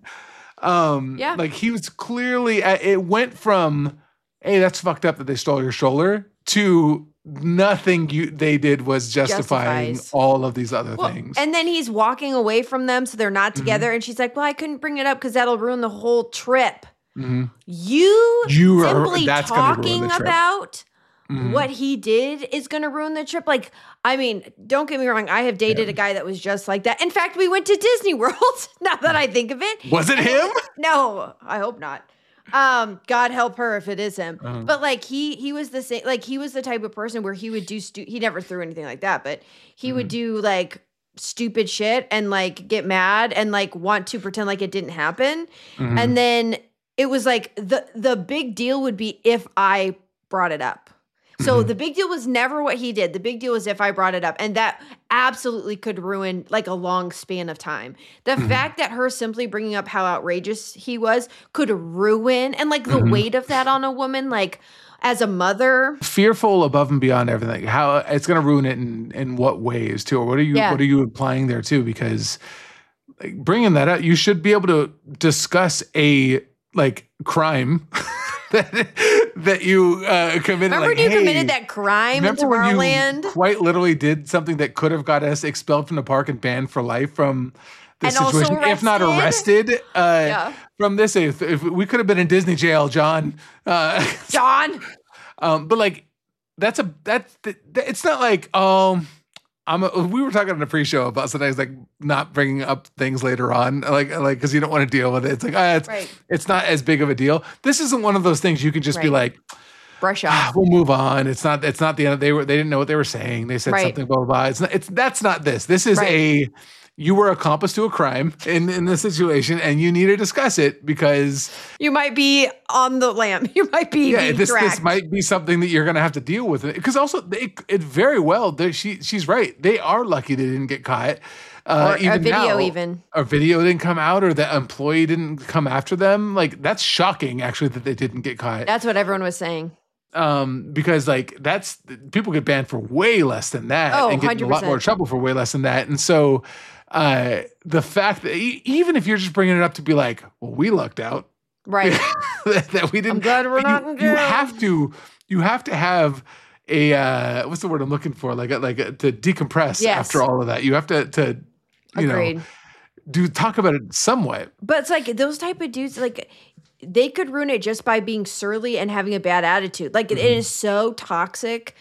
Um, yeah. Like he was clearly, at, it went from, hey, that's fucked up that they stole your stroller to nothing you they did was justifying Justifies. all of these other well, things. And then he's walking away from them so they're not together. Mm-hmm. And she's like, well, I couldn't bring it up because that'll ruin the whole trip. Mm-hmm. You, you simply are, talking about mm-hmm. what he did is going to ruin the trip. Like, I mean, don't get me wrong. I have dated yeah. a guy that was just like that. In fact, we went to Disney World. Now that I think of it. Was it him? No, I hope not. Um, God help her if it is him. Uh-huh. But like he he was the same. Like he was the type of person where he would do. Stu- he never threw anything like that, but he mm-hmm. would do like stupid shit and like get mad and like want to pretend like it didn't happen, mm-hmm. and then. It was like the the big deal would be if I brought it up. So mm-hmm. the big deal was never what he did. The big deal was if I brought it up. And that absolutely could ruin like a long span of time. The mm-hmm. fact that her simply bringing up how outrageous he was could ruin and like the mm-hmm. weight of that on a woman, like as a mother. Fearful above and beyond everything. How it's going to ruin it in, in what ways too? Or what are you, yeah. what are you implying there too? Because like, bringing that up, you should be able to discuss a like crime that that you uh, committed. Remember like, when you hey, committed that crime in Tomorrowland? You quite literally did something that could have got us expelled from the park and banned for life from this and situation, if not arrested. Uh, yeah. From this, if, if we could have been in Disney jail, John. Uh, John. um, but like, that's a that's that, it's not like um. I'm a, we were talking on the pre-show about sometimes like not bringing up things later on, like like because you don't want to deal with it. It's like ah, it's right. it's not as big of a deal. This isn't one of those things you can just right. be like, brush off. Ah, we'll move on. It's not. It's not the end. They were. They didn't know what they were saying. They said right. something. Blah blah blah. It's not. It's that's not this. This is right. a. You were accomplice to a crime in, in this situation, and you need to discuss it because you might be on the lam. You might be yeah. Being this dragged. this might be something that you're going to have to deal with. Because also, it, it very well. She she's right. They are lucky they didn't get caught. Uh, or even a video, now, even a video didn't come out, or the employee didn't come after them. Like that's shocking, actually, that they didn't get caught. That's what everyone was saying. Um, because like that's people get banned for way less than that, oh, and get in a lot more trouble for way less than that, and so. Uh, the fact that e- even if you're just bringing it up to be like, well, we lucked out, right? that, that we didn't. I'm glad we're you, not in jail. You have to, you have to have a uh, what's the word I'm looking for? Like, a, like a, to decompress yes. after all of that. You have to, to you Agreed. know, do talk about it somewhat. But it's like those type of dudes, like they could ruin it just by being surly and having a bad attitude. Like mm-hmm. it is so toxic,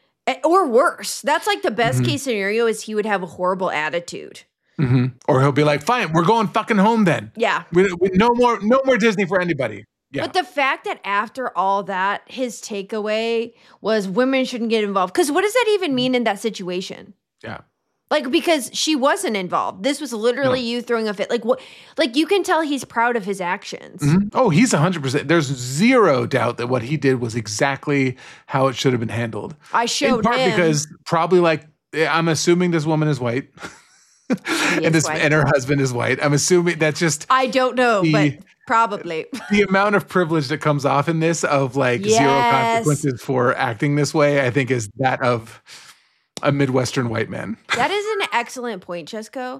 or worse. That's like the best mm-hmm. case scenario is he would have a horrible attitude. Mm-hmm. Or he'll be like, "Fine, we're going fucking home then." Yeah, we, we, no more, no more Disney for anybody. Yeah. But the fact that after all that, his takeaway was women shouldn't get involved. Because what does that even mean in that situation? Yeah, Like, because she wasn't involved. This was literally no. you throwing a fit. Like, what? Like, you can tell he's proud of his actions. Mm-hmm. Oh, he's one hundred percent. There's zero doubt that what he did was exactly how it should have been handled. I showed In part him. because probably, like, I'm assuming this woman is white. and this white. and her husband is white. I'm assuming that's just I don't know, the, but probably the amount of privilege that comes off in this of like yes. zero consequences for acting this way, I think is that of a Midwestern white man. That is an excellent point, Chesco.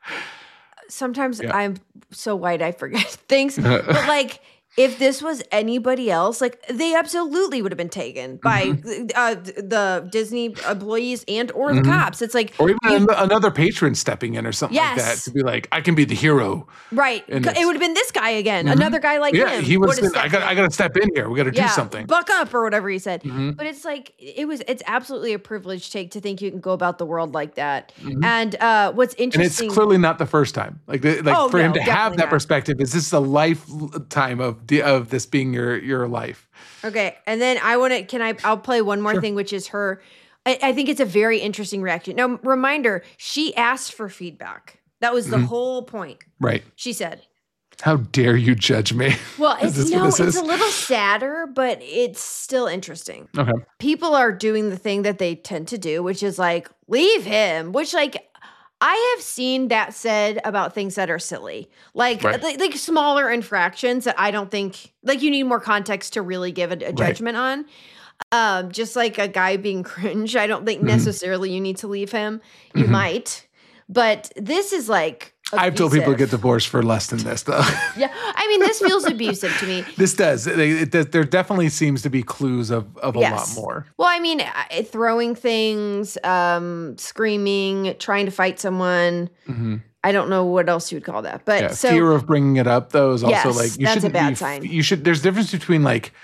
Sometimes yeah. I'm so white I forget things, but like if this was anybody else, like they absolutely would have been taken by mm-hmm. uh, the Disney employees and or the mm-hmm. cops. It's like, or even you, another patron stepping in or something yes. like that to be like, I can be the hero. Right. It would have been this guy again, mm-hmm. another guy like yeah, him. Yeah, he was. I got. I got to step in here. We got to yeah, do something. Buck up or whatever he said. Mm-hmm. But it's like it was. It's absolutely a privilege take to think you can go about the world like that. Mm-hmm. And uh, what's interesting, and it's clearly not the first time. Like, the, like oh, for no, him to have that not. perspective, is this a lifetime of of this being your your life. Okay, and then I want to. Can I? I'll play one more sure. thing, which is her. I, I think it's a very interesting reaction. Now, reminder: she asked for feedback. That was the mm-hmm. whole point. Right. She said, "How dare you judge me?" Well, it's no, it's is? a little sadder, but it's still interesting. Okay. People are doing the thing that they tend to do, which is like leave him. Which like. I have seen that said about things that are silly, like, right. like like smaller infractions that I don't think like you need more context to really give a, a judgment right. on. Um, just like a guy being cringe, I don't think mm-hmm. necessarily you need to leave him. You mm-hmm. might, but this is like. Abusive. I've told people to get divorced for less than this, though. Yeah, I mean, this feels abusive to me. This does. It, it, it, there definitely seems to be clues of, of a yes. lot more. Well, I mean, throwing things, um, screaming, trying to fight someone. Mm-hmm. I don't know what else you would call that, but yeah, so, fear of bringing it up, though, is also yes, like you that's a bad be, sign. You should. There's a difference between like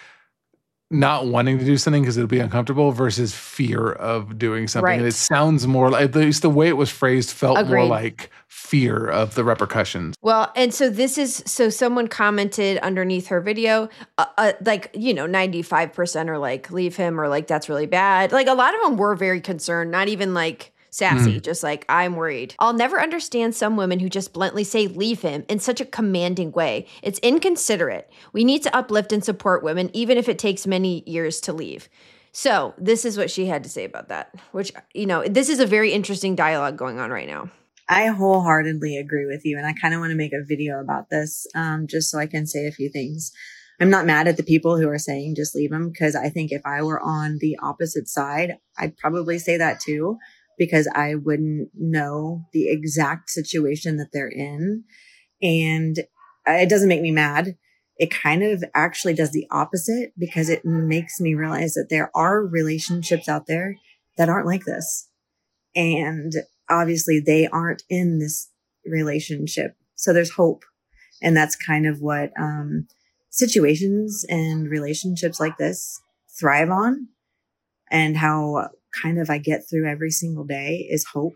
not wanting to do something because it'll be uncomfortable versus fear of doing something. Right. And it sounds more like, at least the way it was phrased felt Agreed. more like fear of the repercussions. Well, and so this is, so someone commented underneath her video, uh, uh, like, you know, ninety-five percent are like, leave him, or like, that's really bad. Like a lot of them were very concerned, not even like sassy, mm. just like, I'm worried. I'll never understand some women who just bluntly say leave him in such a commanding way. It's inconsiderate. We need to uplift and support women, even if it takes many years to leave. So this is what she had to say about that, which, you know, this is a very interesting dialogue going on right now. I wholeheartedly agree with you. And I kind of want to make a video about this, um, just so I can say a few things. I'm not mad at the people who are saying just leave him, because I think if I were on the opposite side, I'd probably say that too, because I wouldn't know the exact situation that they're in. And it doesn't make me mad. It kind of actually does the opposite, because it makes me realize that there are relationships out there that aren't like this. And obviously they aren't in this relationship. So there's hope. And that's kind of what um, situations and relationships like this thrive on, and how kind of I get through every single day is hope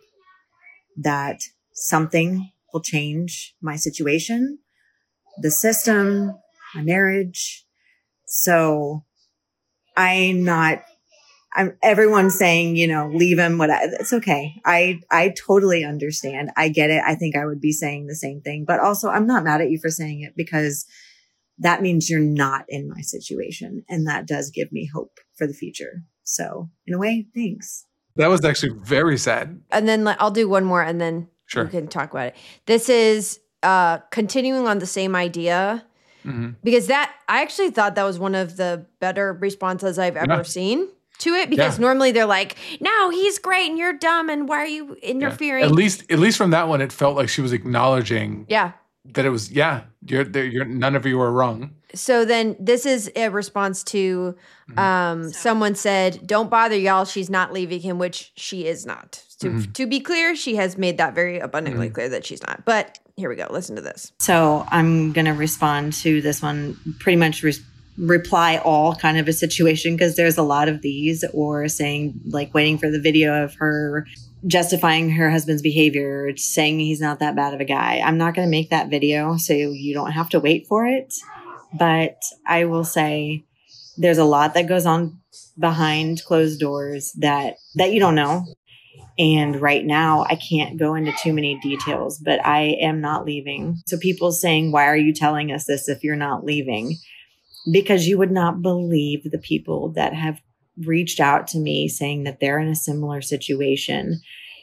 that something will change my situation, the system, my marriage. So I'm not, I'm everyone's saying, you know, leave him. What I, it's okay. I, I totally understand. I get it. I think I would be saying the same thing, but also I'm not mad at you for saying it, because that means you're not in my situation. And that does give me hope for the future. So in a way, thanks. That was actually very sad. And then I'll do one more and then sure. we can talk about it. This is uh, continuing on the same idea, mm-hmm. because that, I actually thought that was one of the better responses I've ever yeah. seen to it, because yeah. normally they're like, no, he's great and you're dumb and why are you interfering? Yeah. At least, at least from that one, it felt like she was acknowledging yeah. that it was, yeah, you're, you're none of you are wrong. So then this is a response to um, someone said, don't bother y'all. She's not leaving him, which she is not. To, mm-hmm. to be clear, she has made that very abundantly mm-hmm. clear that she's not. But here we go. Listen to this. So I'm going to respond to this one, pretty much re- reply all kind of a situation, because there's a lot of these, or saying like waiting for the video of her justifying her husband's behavior, saying he's not that bad of a guy. I'm not going to make that video, so you don't have to wait for it. But I will say there's a lot that goes on behind closed doors that, that you don't know. And right now, I can't go into too many details, but I am not leaving. So people saying, why are you telling us this if you're not leaving? Because you would not believe the people that have reached out to me saying that they're in a similar situation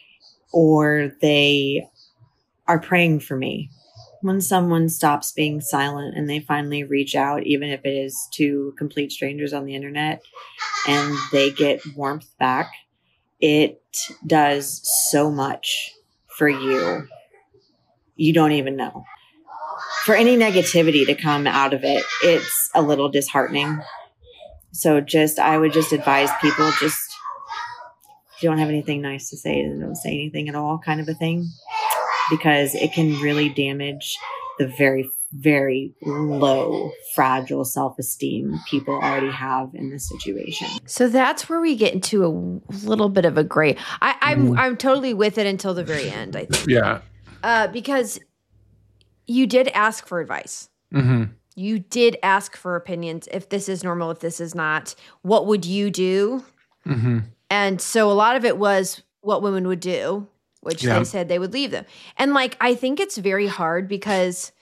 or they are praying for me. When someone stops being silent and they finally reach out, even if it is to complete strangers on the internet, and they get warmth back, it does so much for you. You don't even know. For any negativity to come out of it, it's a little disheartening. So just, I would just advise people, just, if you don't have anything nice to say, then don't say anything at all, kind of a thing, because it can really damage the very, very low, fragile self-esteem people already have in this situation. So that's where we get into a little bit of a gray. I, I'm Mhm. I'm totally with it until the very end, I think. Yeah. Uh, because you did ask for advice. Mm-hmm. You did ask for opinions. If this is normal, if this is not, what would you do? Mm-hmm. And so a lot of it was what women would do, which Yeah. they said they would leave them. And like, I think it's very hard because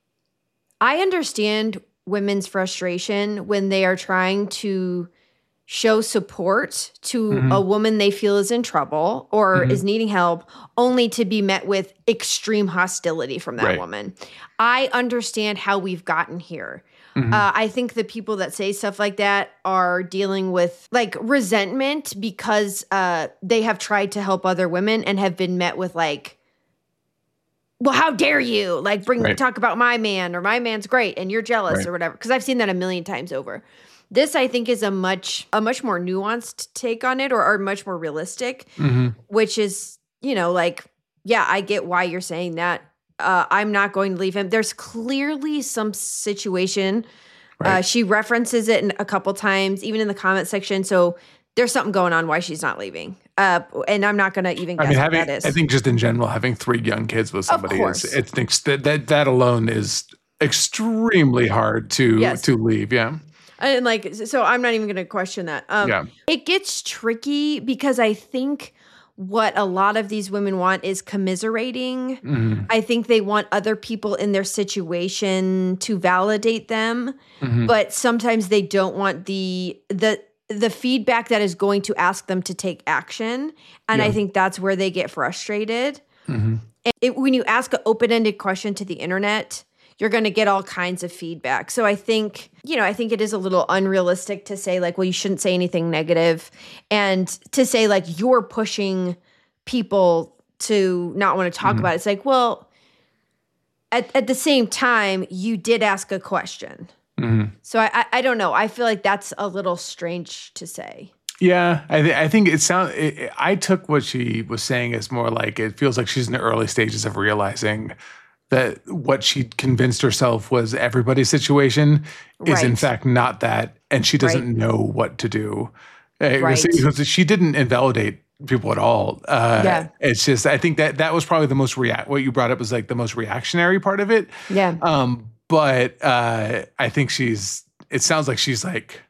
I understand women's frustration when they are trying to show support to Mhm. a woman they feel is in trouble or Mhm. is needing help, only to be met with extreme hostility from that Right. woman. I understand how we've gotten here. Mhm. Uh, I think the people that say stuff like that are dealing with like resentment because uh, they have tried to help other women and have been met with like, well, how dare you like bring Right. talk about my man, or my man's great and you're jealous Right. or whatever. Because I've seen that a million times over. This, I think, is a much a much more nuanced take on it, or, or much more realistic, Mm-hmm. which is, you know, like, yeah, I get why you're saying that. Uh, I'm not going to leave him. There's clearly some situation. Uh, Right. she references it in a couple times, even in the comment section. So there's something going on why she's not leaving. Uh, and I'm not going to even guess I mean, what having, that is. I think just in general, having three young kids with somebody course. is, it thinks that, that that alone is extremely hard to Yes. to leave. Yeah. And like, so I'm not even going to question that. Um, Yeah. It gets tricky because I think what a lot of these women want is commiserating. Mm-hmm. I think they want other people in their situation to validate them, Mm-hmm. but sometimes they don't want the the the feedback that is going to ask them to take action. And I Yeah. think that's where they get frustrated. Mm-hmm. And it, when you ask an open-ended question to the internet, you're going to get all kinds of feedback. So I think, you know, I think it is a little unrealistic to say like, well, you shouldn't say anything negative, and to say like you're pushing people to not want to talk Mhm. about it. It's like, well, at, at the same time, you did ask a question. Mm-hmm. So I, I I don't know. I feel like that's a little strange to say. Yeah, I, th- I think it sounds. It, I took what she was saying as more like it feels like she's in the early stages of realizing that what she convinced herself was everybody's situation is in Right. fact not that, and she doesn't Right. know what to do. Uh, Right. because she didn't invalidate people at all. Uh, Yeah. It's just I think that that was probably the most react. What you brought up was like the most reactionary part of it. Yeah. Um, but uh, I think she's. It sounds like she's like,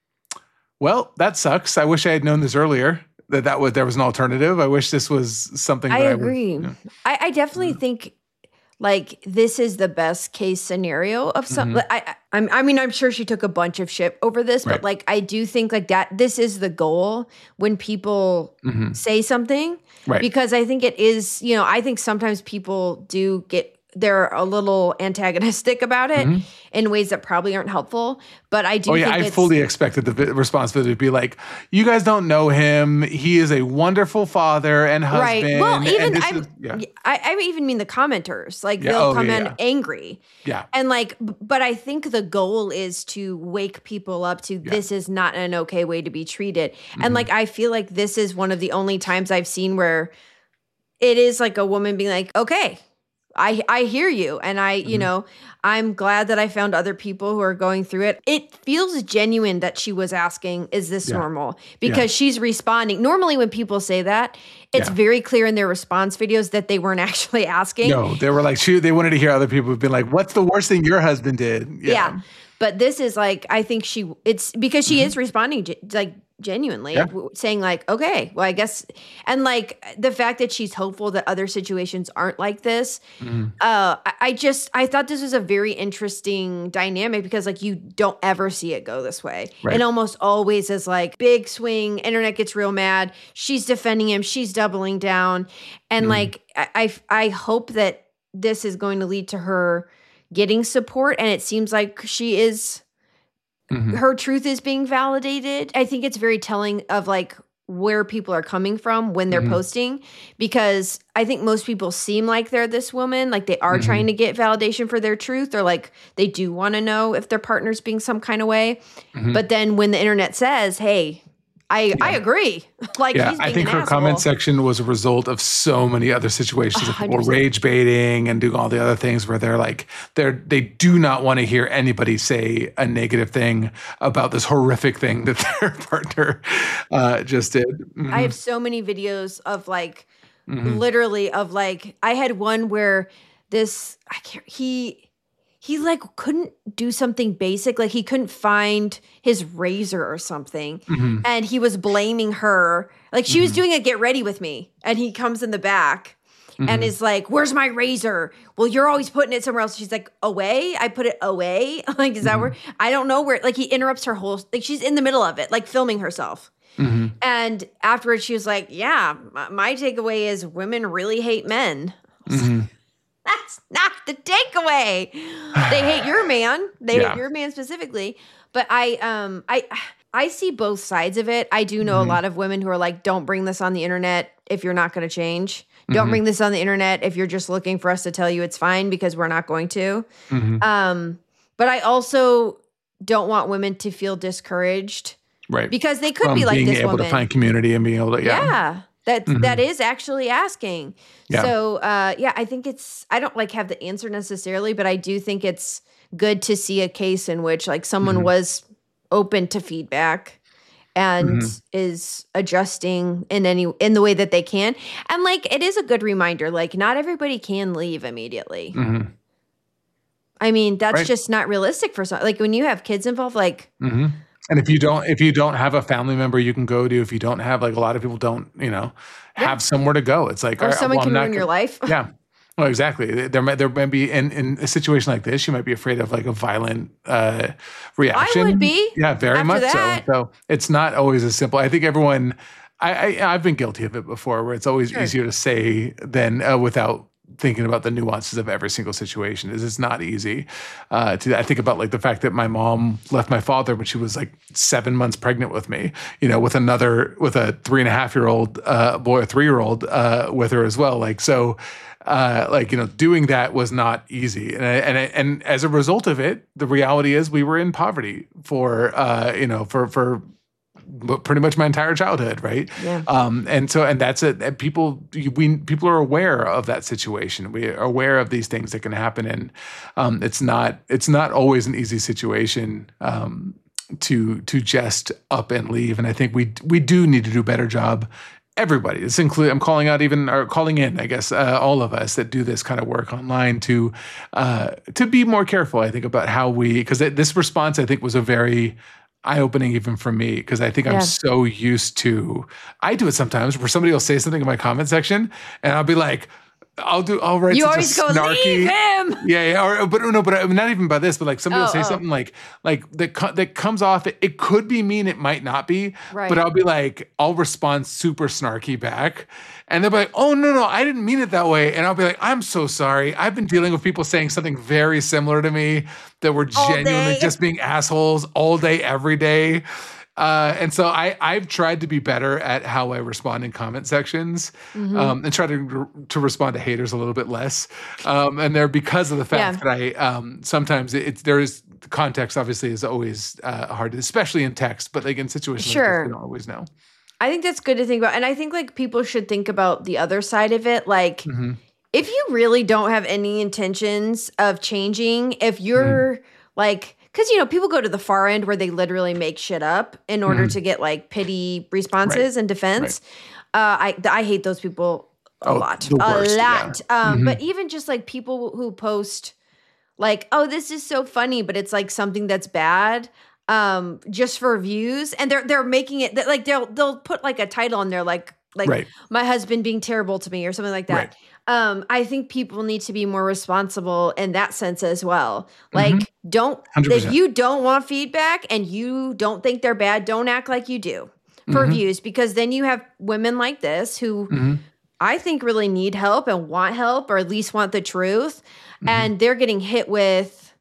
well, that sucks. I wish I had known this earlier. That that was there was an alternative. I wish this was something. I that would- agree. yeah. I, I definitely think like this is the best case scenario of some. Mhm. I, I I'm- I mean, I'm sure she took a bunch of shit over this, Right. but like I do think like that this is the goal when people Mhm. say something, Right. because I think it is. You know, I think sometimes people do get. They're a little antagonistic about it Mhm. in ways that probably aren't helpful. But I do Oh yeah, think I it's, fully expected the vi- responsibility to be like, you guys don't know him. He is a wonderful father and husband. right. Well, and even this I'm, is- yeah, I, I even mean the commenters. Like Yeah, they'll oh, yeah, come in yeah. angry. yeah, And like, b- but I think the goal is to wake people up to this is not an okay way to be treated. Mm-hmm. And like, I feel like this is one of the only times I've seen where it is like a woman being like, okay, I, I hear you. And I, you Mhm. know, I'm glad that I found other people who are going through it. It feels genuine that she was asking, is this Yeah. normal? Because she's responding. Normally when people say that, it's Yeah. very clear in their response videos that they weren't actually asking. No, they were like, she, they wanted to hear other people have been like, what's the worst thing your husband did? Yeah. But this is like, I think she, it's because she Mm-hmm. is responding, ge- like genuinely Yeah. w- saying like, okay, well, I guess, and like the fact that she's hopeful that other situations aren't like this. Mhm. Uh, I, I just, I thought this was a very interesting dynamic because like you don't ever see it go this way. Right. It almost always is like big swing, internet gets real mad. She's defending him. She's doubling down. And Mhm. like, I, I, I hope that this is going to lead to her getting support. And it seems like she is, Mhm. her truth is being validated. I think it's very telling of like where people are coming from when they're Mhm. posting, because I think most people seem like they're this woman, like they are Mhm. trying to get validation for their truth, or like they do want to know if their partner's being some kind of way. Mhm. But then when the internet says, "Hey, I I agree," like Yeah, he's being I think an her asshole. comment section was a result of so many other situations of people one hundred percent. rage baiting and doing all the other things where they're like, they're they do not want to hear anybody say a negative thing about this horrific thing that their partner uh, just did. Mhm. I have so many videos of like Mhm. literally of like I had one where this I can't he he like couldn't do something basic, like he couldn't find his razor or something, Mhm. and he was blaming her, like she was Mhm. doing a get ready with me, and he comes in the back and Mhm. is like, "Where's my razor?" "Well, you're always putting it somewhere else." She's like, "Away?" "I put it away." Like, is that Mhm. where I don't know where, like he interrupts her whole, like she's in the middle of it, like filming herself. Mhm. And afterwards, she was like, "Yeah, my, my takeaway is women really hate men." Mhm. That's not the takeaway. They hate your man. They Yeah. hate your man specifically. But I, um, I, I see both sides of it. I do know Mhm. a lot of women who are like, "Don't bring this on the internet if you're not going to change. Don't Mhm. bring this on the internet if you're just looking for us to tell you it's fine, because we're not going to." Mhm. Um, but I also don't want women to feel discouraged, Right. because they could From be like being this able woman. to find community and being able to, yeah. Yeah. That Mhm. that is actually asking. Yeah. So uh yeah, I think it's I don't like have the answer necessarily, but I do think it's good to see a case in which like someone Mhm. was open to feedback and Mhm. is adjusting in any in the way that they can. And like it is a good reminder, like not everybody can leave immediately. Mhm. I mean, that's Right. just not realistic for some, like when you have kids involved, like Mhm. And if you don't, if you don't have a family member you can go to, if you don't have, like a lot of people don't, you know, have Yeah. somewhere to go. It's like, or all right, someone well, I'm can not ruin your gonna- life. Yeah. Well, exactly. There might there might be in, in a situation like this, you might be afraid of like a violent uh, reaction. be, Yeah, very after much that. so. So it's not always as simple. I think everyone. I, I I've been guilty of it before, where it's always Sure. easier to say than uh, without thinking about the nuances of every single situation. Is it's not easy. Uh, to I think about like the fact that my mom left my father when she was like seven months pregnant with me. You know, with another with a three and a half year old uh, boy, a three year old uh, with her as well. Like so. Uh, like, you know, doing that was not easy. And, I, and, I, and as a result of it, the reality is we were in poverty for, uh, you know, for, for pretty much my entire childhood. Right. Yeah. Um, and so, and that's it. And people, we, people are aware of that situation. We are aware of these things that can happen. And um, it's not, it's not always an easy situation um, to, to just up and leave. And I think we, we do need to do a better job. Everybody, this include I'm calling out even or calling in, I guess, uh, all of us that do this kind of work online to uh, to be more careful. I think about how we because this response I think was a very eye opening even for me because I think Yeah. I'm so used to I do it sometimes where somebody will say something in my comment section and I'll be like. I'll do. I'll write You such always a go, snarky. "Leave him!" Yeah, yeah. Or, but no, but I mean, not even by this. But like somebody will Oh, say oh. something like, like that co- that comes off. It, it could be mean. It might not be. Right. But I'll be like, I'll respond super snarky back, and they'll be like, "Oh no, no, I didn't mean it that way." And I'll be like, "I'm so sorry. I've been dealing with people saying something very similar to me that were All genuinely day. just being assholes all day, every day." Uh, and so I, I've tried to be better at how I respond in comment sections Mm-hmm. um, and try to to respond to haters a little bit less. Um, and they're because of the fact Yeah. that I um, sometimes it's there is context obviously is always uh, hard, especially in text, but like in situations like Sure. this, we don't always know. I think that's good to think about. And I think like people should think about the other side of it. Like Mhm. if you really don't have any intentions of changing, if you're Mm-hmm. like, because, you know, people go to the far end where they literally make shit up in order Mhm. to get like pity responses and defense. Uh, I I hate those people a Oh, lot, the a worst, yeah. lot. Um, Mhm. But even just like people who post like, "Oh, this is so funny," but it's like something that's bad. um, just for views, and they're they're making it like they'll they'll put like a title on there, like like Right. my husband being terrible to me or something like that. Right. Um, I think people need to be more responsible in that sense as well. Like, don't one hundred percent. if you don't want feedback and you don't think they're bad, don't act like you do for Mhm. views, because then you have women like this who Mhm. I think really need help and want help, or at least want the truth, Mhm. and they're getting hit with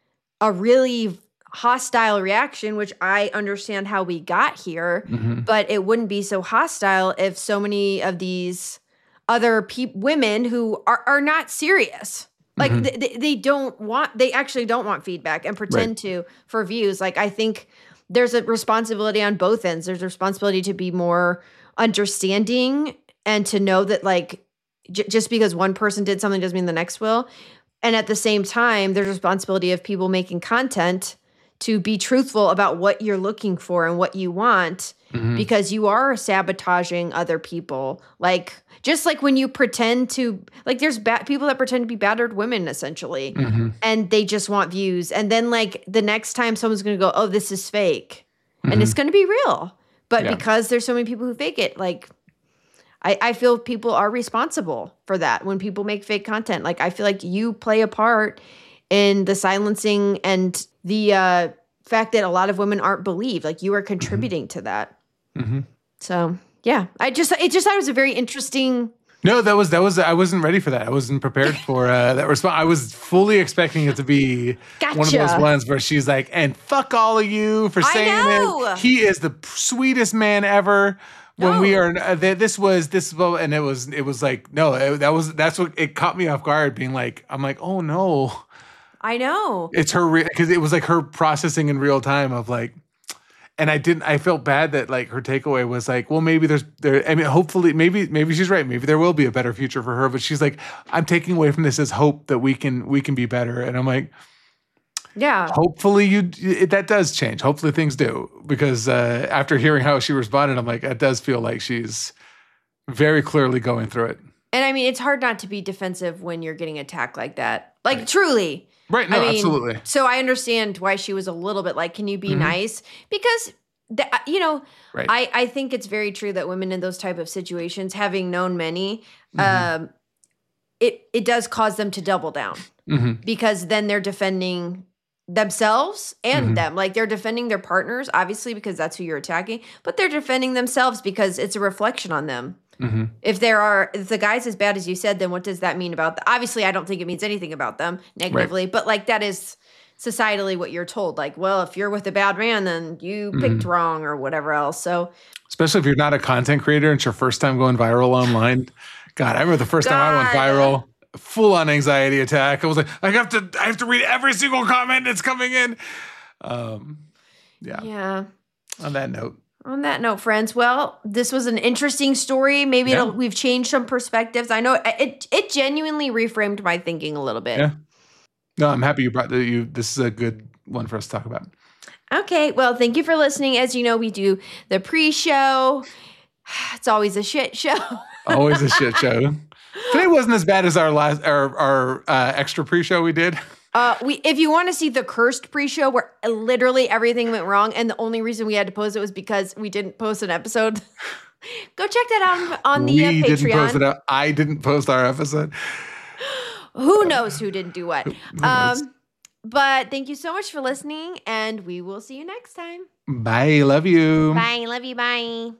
a really hostile reaction, which I understand how we got here, Mhm. but it wouldn't be so hostile if so many of these other pe- women who are, are not serious. Like Mhm. th- they, they don't want, they actually don't want feedback and pretend Right. to for views. Like I think there's a responsibility on both ends. There's a responsibility to be more understanding and to know that like j- just because one person did something doesn't mean the next will. And at the same time, there's a responsibility of people making content to be truthful about what you're looking for and what you want, Mhm. because you are sabotaging other people. Like just like when you pretend to, like there's ba- people that pretend to be battered women essentially, Mhm. and they just want views. And then like the next time someone's going to go, oh, this is fake, and Mhm. it's going to be real. But Yeah. because there's so many people who fake it, like I, I feel people are responsible for that when people make fake content. Like I feel like you play a part in the silencing and the uh, fact that a lot of women aren't believed. Like you are contributing to that. Mhm. So yeah, I just it just thought it was a very interesting. No, that was that was I wasn't ready for that. I wasn't prepared for uh, that response. I was fully expecting it to be one of those Gotcha. ones where she's like, "And fuck all of you for I saying know. it. He is the p- sweetest man ever." When No. we are, uh, th- this was this, was- and it was it was like no, it, that was that's what it caught me off guard. Being like, I'm like, oh no, I know. it's her because it was like her processing in real time of like. And I didn't. I felt bad that like her takeaway was like, well, maybe there's there. I mean, hopefully, maybe maybe she's right. Maybe there will be a better future for her. But she's like, I'm taking away from this as hope that we can we can be better. And I'm like, Yeah. hopefully you it, that does change. Hopefully things do, because uh, after hearing how she responded, I'm like, it does feel like she's very clearly going through it. And I mean, it's hard not to be defensive when you're getting attacked like that. Like truly. Right? No, I mean, absolutely. So I understand why she was a little bit like, can you be Mhm. nice? Because, the, you know, Right. I, I think it's very true that women in those type of situations, having known many, Mhm. um, it it does cause them to double down, hmm because then they're defending themselves and Mhm. them. Like they're defending their partners, obviously, because that's who you're attacking, but they're defending themselves because it's a reflection on them. hmm If there are, if the guy's as bad as you said, then what does that mean about them? Obviously, I don't think it means anything about them negatively, but like that is societally what you're told. Like, well, if you're with a bad man, then you picked Mm-hmm. wrong or whatever else. So, Especially if you're not a content creator and it's your first time going viral online. God, I remember the first time I went God. viral, full on anxiety attack. I was like, I have to, I have to read every single comment that's coming in. Um, yeah. yeah. On that note, On that note, friends, well, this was an interesting story. Maybe Yeah. it'll, we've changed some perspectives. I know it, it genuinely reframed my thinking a little bit. Yeah. no, I'm happy you brought the, you. This is a good one for us to talk about. Okay, well, thank you for listening. As you know, we do the pre-show. It's always a shit show. Always a shit show. Today wasn't as bad as our last, our, our uh, extra pre-show we did. Uh, we if you want to see the cursed pre-show where literally everything went wrong and the only reason we had to post it was because we didn't post an episode, go check that out on the we uh, didn't post it Patreon. out. I didn't post our episode. Who knows who didn't do what? knows? Um, but thank you so much for listening, and we will see you next time. Bye. Love you. Bye. Love you. Bye.